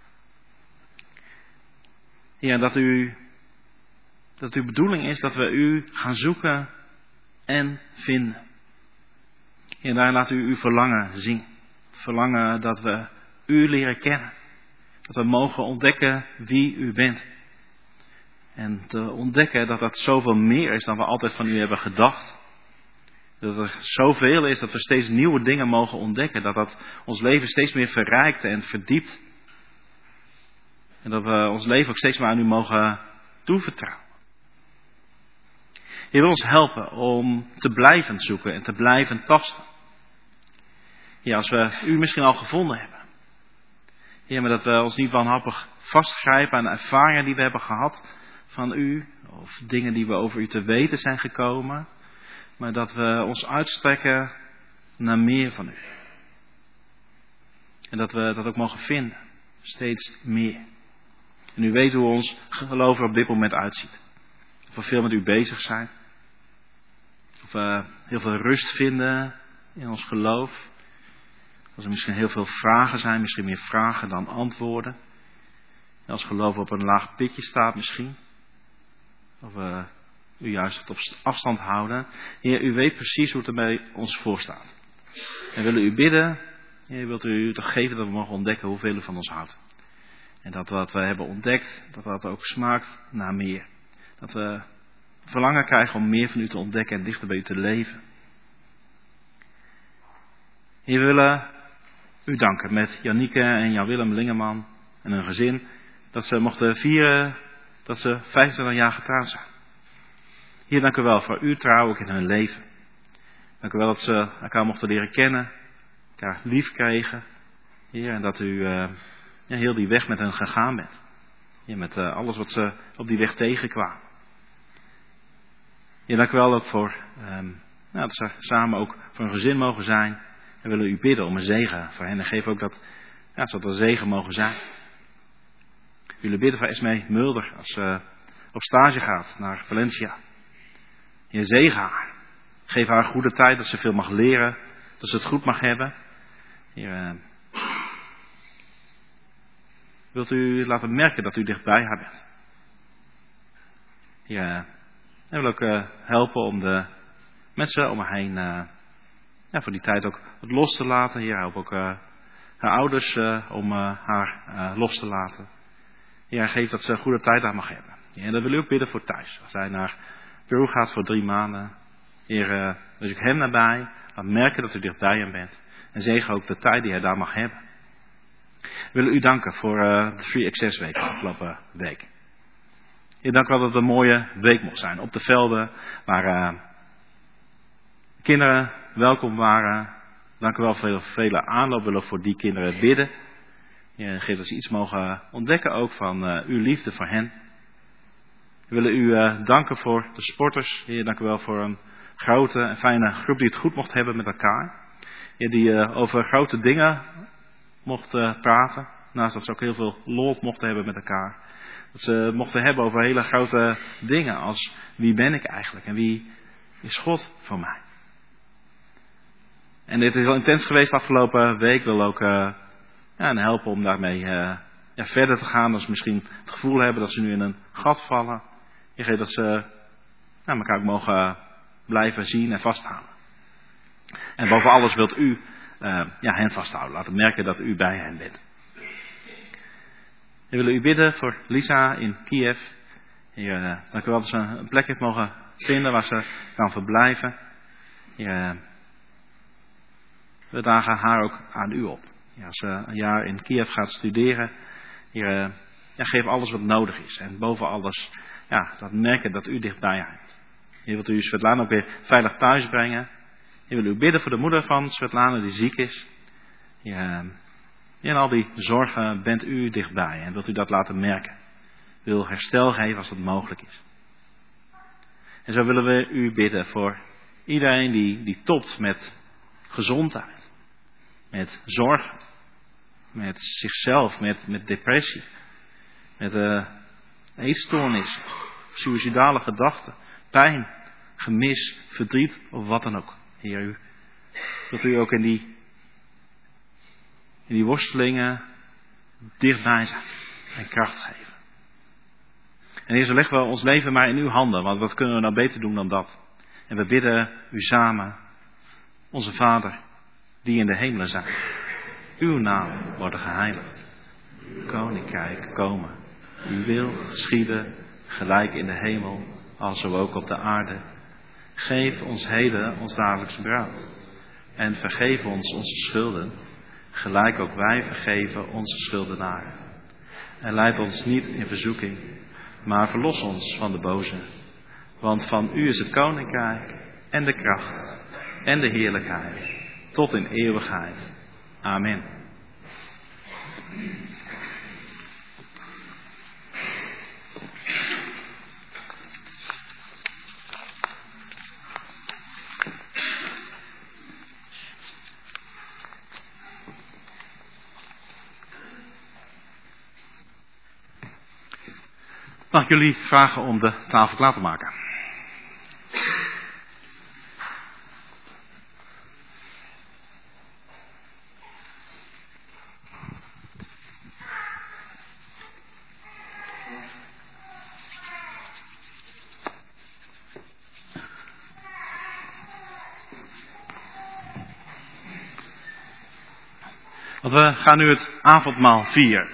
Heer, dat u, dat uw bedoeling is dat we u gaan zoeken en vinden. Heer, daar laat u uw verlangen zien. Verlangen dat we u leren kennen. Dat we mogen ontdekken wie u bent. En te ontdekken dat dat zoveel meer is dan we altijd van u hebben gedacht. Dat er zoveel is dat we steeds nieuwe dingen mogen ontdekken. Dat dat ons leven steeds meer verrijkt en verdiept. En dat we ons leven ook steeds meer aan u mogen toevertrouwen. Heer, wil ons helpen om te blijven zoeken en te blijven tasten. Ja, als we u misschien al gevonden hebben. Heer, maar dat we ons niet wanhopig vastgrijpen aan de ervaringen die we hebben gehad van u. Of dingen die we over u te weten zijn gekomen. Maar dat we ons uitstrekken naar meer van u. En dat we dat ook mogen vinden. Steeds meer. En u weet hoe ons geloof er op dit moment uitziet. Of we veel met u bezig zijn. Of we heel veel rust vinden in ons geloof. Als er misschien heel veel vragen zijn. Misschien meer vragen dan antwoorden. En als geloof op een laag pitje staat misschien. Of we u juist op afstand houden. Heer, u weet precies hoe het er bij ons voor staat. En willen u bidden. Heer, wilt u toch geven dat we mogen ontdekken hoeveel u van ons houdt. En dat wat we hebben ontdekt, dat dat ook smaakt naar meer. Dat we verlangen krijgen om meer van u te ontdekken en dichter bij u te leven. Heer, we willen u danken met Janieke en Jan-Willem Lingeman en hun gezin. Dat ze mochten vieren dat ze vijfentwintig jaar getrouwd zijn. Heer, dank u wel voor uw trouw ook in hun leven. Dank u wel dat ze elkaar mochten leren kennen. Elkaar lief kregen. Heer, en dat u uh, ja, heel die weg met hen gegaan bent. Heer, met uh, alles wat ze op die weg tegenkwamen. Heer, dank u wel ook voor um, nou, dat ze samen ook voor een gezin mogen zijn. En willen u bidden om een zegen voor hen. En geef ook dat, ja, zodat er zegen mogen zijn. We willen bidden voor Esmee Mulder als ze op stage gaat naar Valencia. Heer, zegen haar. Geef haar een goede tijd, dat ze veel mag leren. Dat ze het goed mag hebben. Heer, uh, wilt u laten merken dat u dichtbij haar bent. Heer, uh, en wil ook uh, helpen om de mensen om haar heen uh, ja, voor die tijd ook het los te laten. Heer, help ook uh, haar ouders uh, om uh, haar uh, los te laten. Heer, geef dat ze een goede tijd daar mag hebben. Heer, en dat wil u ook bidden voor thuis. Als hij naar Peru gaat voor drie maanden. Heer, uh, dus ik hem nabij. Laat merken dat u dichtbij hem bent. En zegen ook de tijd die hij daar mag hebben. We willen u danken voor uh, de Free Access Week de afgelopen week. Heer, dank u wel dat het een mooie week mocht zijn. Op de velden waar uh, kinderen welkom waren. Dank u wel voor vele aanloop. We willen voor die kinderen bidden. Heer, geef dat ze iets mogen ontdekken ook van uh, uw liefde voor hen. We willen u uh, danken voor de sporters. Heer, dank u wel voor een grote en fijne groep die het goed mocht hebben met elkaar. Heer, die uh, over grote dingen mocht uh, praten. Naast dat ze ook heel veel lol mochten hebben met elkaar. Dat ze mochten hebben over hele grote dingen als wie ben ik eigenlijk en wie is God voor mij. En dit is wel intens geweest de afgelopen week. Wil ook uh, ja, helpen om daarmee uh, ja, verder te gaan. Dat ze misschien het gevoel hebben dat ze nu in een gat vallen. Je geeft dat ze nou, elkaar ook mogen blijven zien en vasthouden. En boven alles wilt u uh, ja, hen vasthouden. Laten merken dat u bij hen bent. We willen u bidden voor Lisa in Kiev. Heer, uh, dank u wel dat ze een plek heeft mogen vinden waar ze kan verblijven. Heer, uh, we dragen haar ook aan u op. Ja, als ze een jaar in Kiev gaat studeren. Heer, uh, ja, geef alles wat nodig is. En boven alles, ja, dat merken dat u dichtbij haar bent. Heer, wilt u Svetlana ook weer veilig thuis brengen. Heer, wil u bidden voor de moeder van Svetlana die ziek is. Heer, uh, in al die zorgen bent u dichtbij en wilt u dat laten merken. Wil herstel geven als dat mogelijk is. En zo willen we u bidden voor iedereen die, die topt met gezondheid. Met zorgen. Met zichzelf, met, met depressie. Met uh, eetstoornis. Suïcidale gedachten. Pijn, gemis, verdriet of wat dan ook. Heer, u wilt u ook in die In die worstelingen dichtbij zijn en kracht geven. En Heer, zo leggen we ons leven maar in uw handen, want wat kunnen we nou beter doen dan dat? En we bidden u samen, onze Vader, die in de hemelen zijn. Uw naam worden geheiligd. Uw koninkrijk komen. Uw wil geschieden, gelijk in de hemel, als zo ook op de aarde. Geef ons heden ons dagelijks brood. En vergeef ons onze schulden, gelijk ook wij vergeven onze schuldenaren. En leid ons niet in verzoeking, maar verlos ons van de boze. Want van u is het koninkrijk en de kracht en de heerlijkheid tot in eeuwigheid. Amen. Mag ik jullie vragen om de tafel klaar te maken? Want we gaan nu het avondmaal vieren.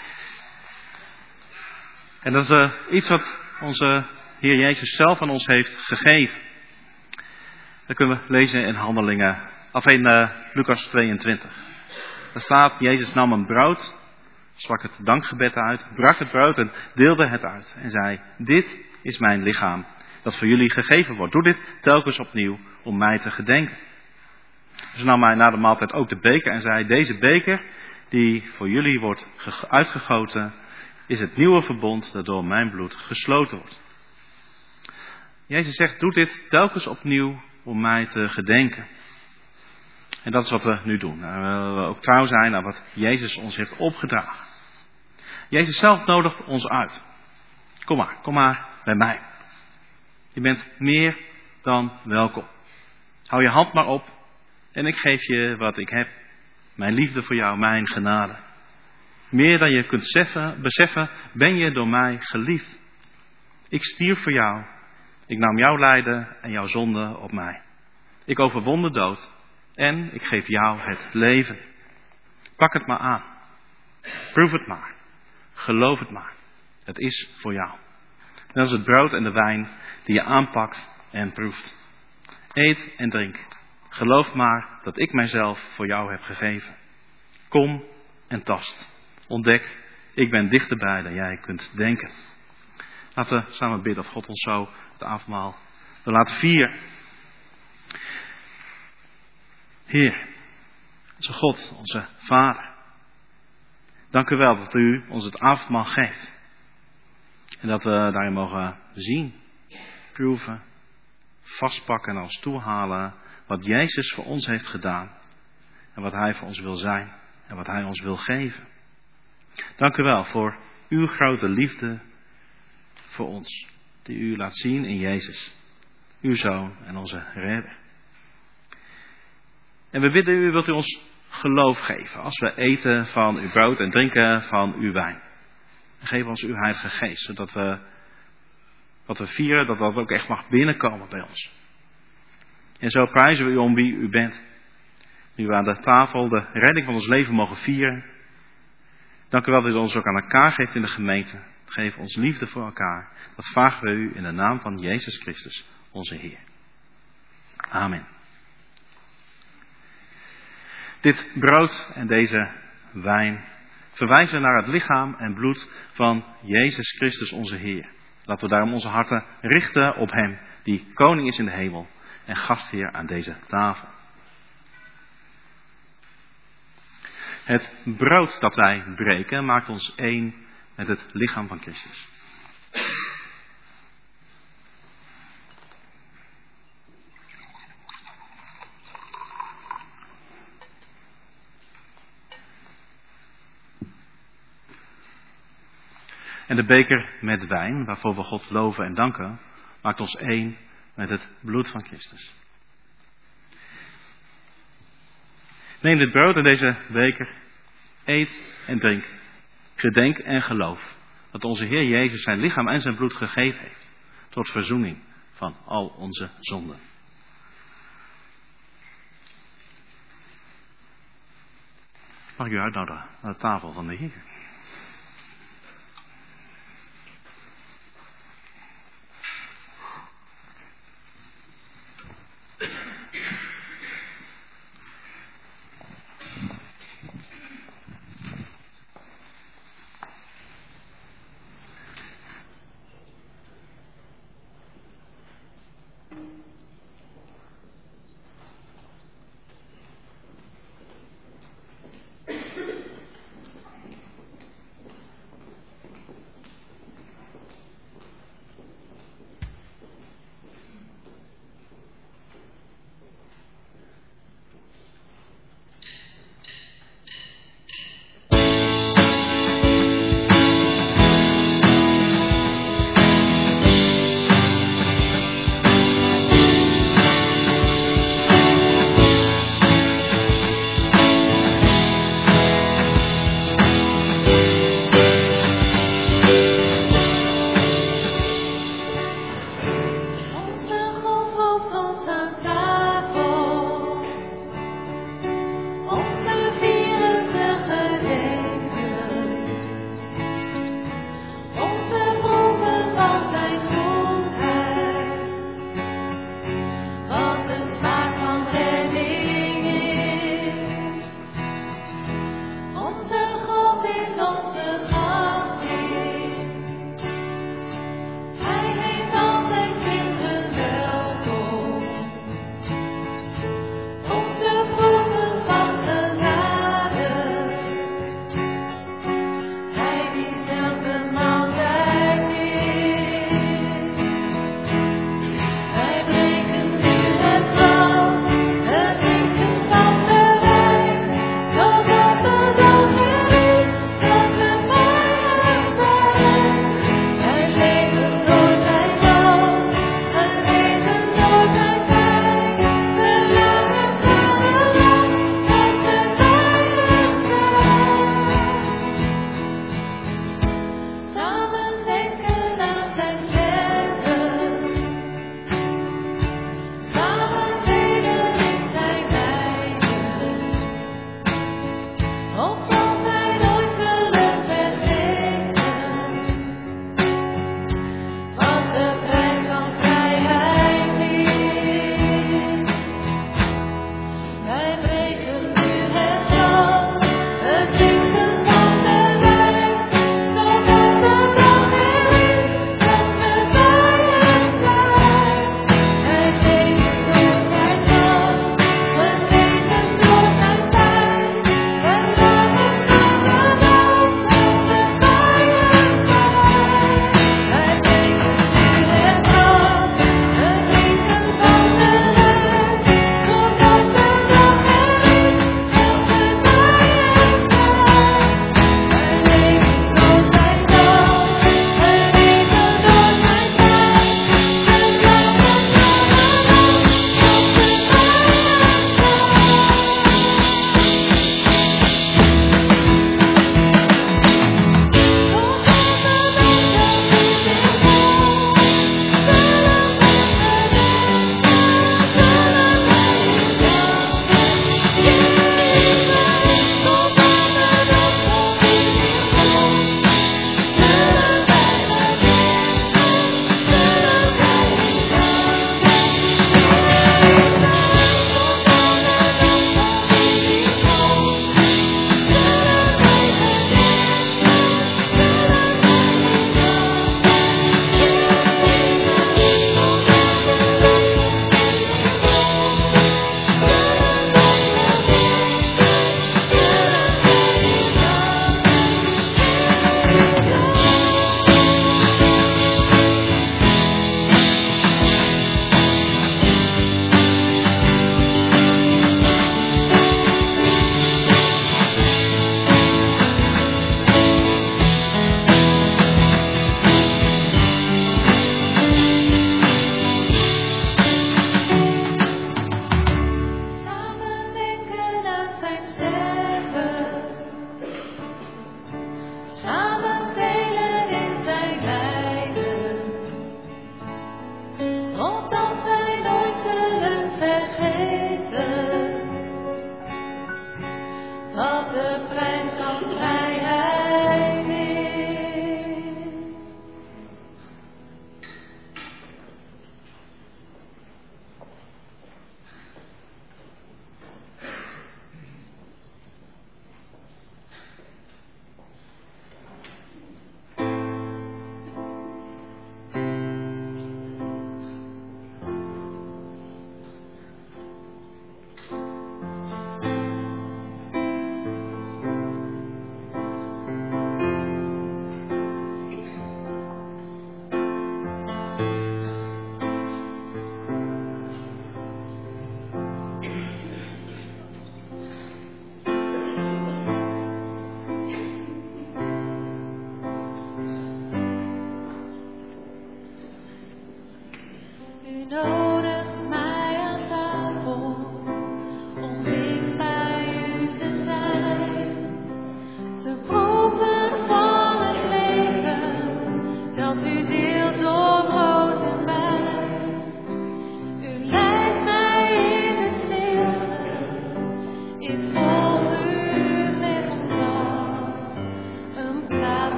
En dat is uh, iets wat onze Heer Jezus zelf aan ons heeft gegeven. Dat kunnen we lezen in Handelingen, of in uh, Lucas tweeëntwintig. Daar staat, Jezus nam een brood, sprak het dankgebed uit, brak het brood en deelde het uit. En zei, dit is mijn lichaam, dat voor jullie gegeven wordt. Doe dit telkens opnieuw om mij te gedenken. Dus nam hij na de maaltijd ook de beker en zei, deze beker die voor jullie wordt uitgegoten, is het nieuwe verbond dat door mijn bloed gesloten wordt. Jezus zegt, doe dit telkens opnieuw om mij te gedenken. En dat is wat we nu doen. We willen ook trouw zijn aan wat Jezus ons heeft opgedragen. Jezus zelf nodigt ons uit. Kom maar, kom maar bij mij. Je bent meer dan welkom. Hou je hand maar op en ik geef je wat ik heb. Mijn liefde voor jou, mijn genade. Meer dan je kunt beseffen, beseffen, ben je door mij geliefd. Ik stierf voor jou. Ik nam jouw lijden en jouw zonde op mij. Ik overwon de dood en ik geef jou het leven. Pak het maar aan. Proef het maar. Geloof het maar. Het is voor jou. Dat is het brood en de wijn die je aanpakt en proeft. Eet en drink. Geloof maar dat ik mijzelf voor jou heb gegeven. Kom en tast. Ontdek, ik ben dichterbij dan jij kunt denken. Laten we samen bidden dat God ons zo het avondmaal wil laten vieren. Heer, onze God, onze Vader. Dank u wel dat u ons het avondmaal geeft. En dat we daarin mogen zien, proeven, vastpakken en als toehalen wat Jezus voor ons heeft gedaan. En wat Hij voor ons wil zijn en wat Hij ons wil geven. Dank u wel voor uw grote liefde voor ons. Die u laat zien in Jezus, uw Zoon en onze Redder. En we bidden u, wilt u ons geloof geven als we eten van uw brood en drinken van uw wijn. En geef ons uw Heilige Geest, zodat we wat we vieren, dat dat ook echt mag binnenkomen bij ons. En zo prijzen we u om wie u bent. Nu we aan de tafel de redding van ons leven mogen vieren. Dank u wel dat u ons ook aan elkaar geeft in de gemeente. Geef ons liefde voor elkaar. Dat vragen we u in de naam van Jezus Christus, onze Heer. Amen. Dit brood en deze wijn verwijzen naar het lichaam en bloed van Jezus Christus, onze Heer. Laten we daarom onze harten richten op Hem, die koning is in de hemel en gastheer aan deze tafel. Het brood dat wij breken maakt ons één met het lichaam van Christus. En de beker met wijn, waarvoor we God loven en danken, maakt ons één met het bloed van Christus. Neem dit brood en deze beker, eet en drink. Gedenk en geloof dat onze Heer Jezus zijn lichaam en zijn bloed gegeven heeft, tot verzoening van al onze zonden. Mag ik u uitnodigen naar de tafel van de Heer?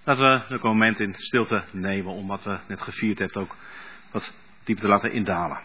Laten we een moment in stilte nemen om wat we net gevierd hebben ook wat diep te laten indalen.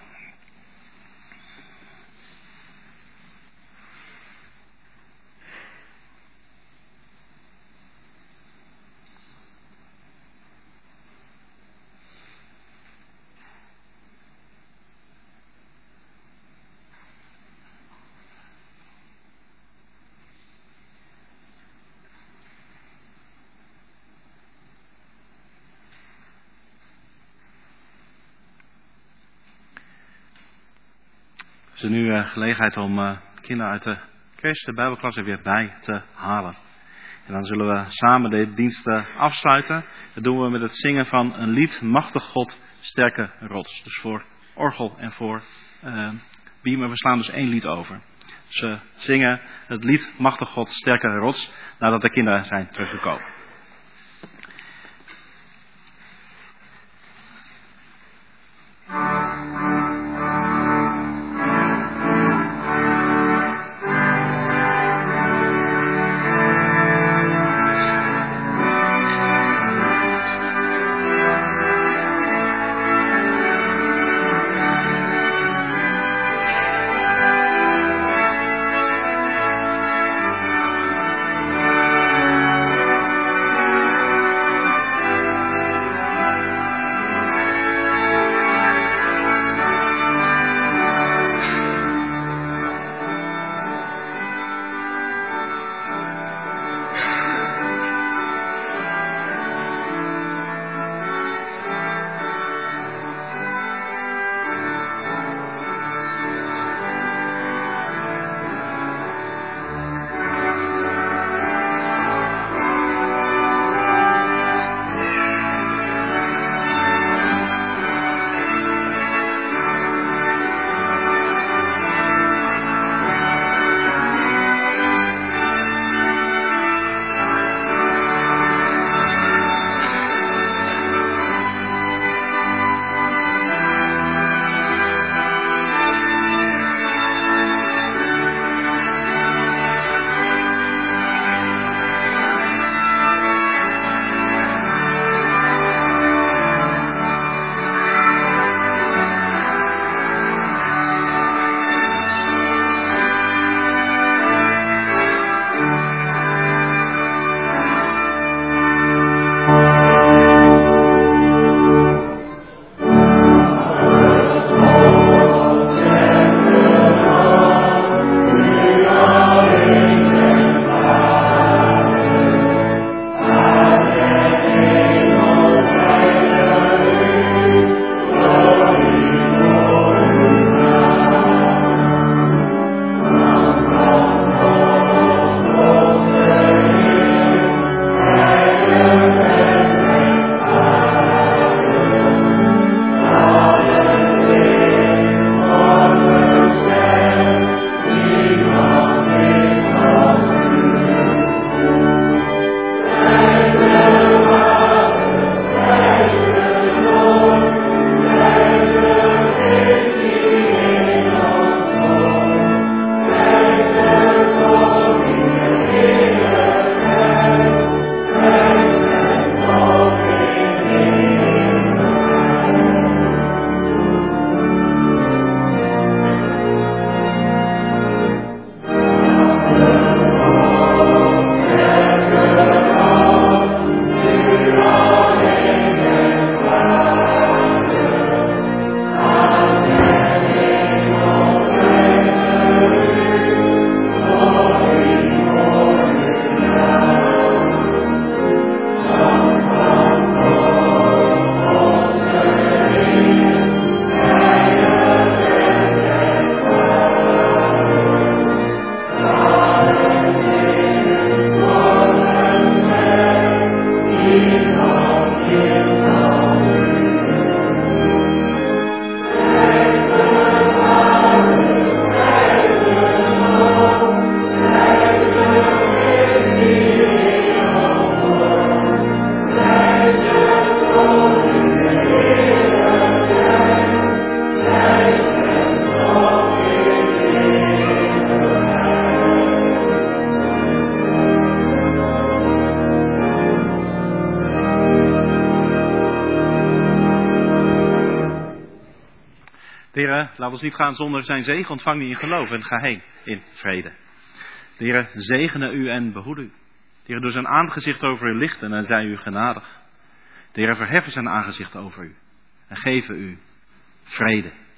Het is nu uh, gelegenheid om uh, kinderen uit de crash, de Bijbelklas er weer bij te halen. En dan zullen we samen de diensten afsluiten. Dat doen we met het zingen van een lied, Machtig God, Sterke Rots. Dus voor orgel en voor uh, biemen. We slaan dus één lied over. Dus we zingen het lied, Machtig God, Sterke Rots, nadat de kinderen zijn teruggekomen. Thank Heer, laat ons niet gaan zonder zijn zegen. Ontvang die in geloof en ga heen in vrede. De Heer, zegene u en behoede u. De Heer, doe zijn aangezicht over u lichten en zij u genadig. De Heer, verheffen zijn aangezicht over u en geven u vrede.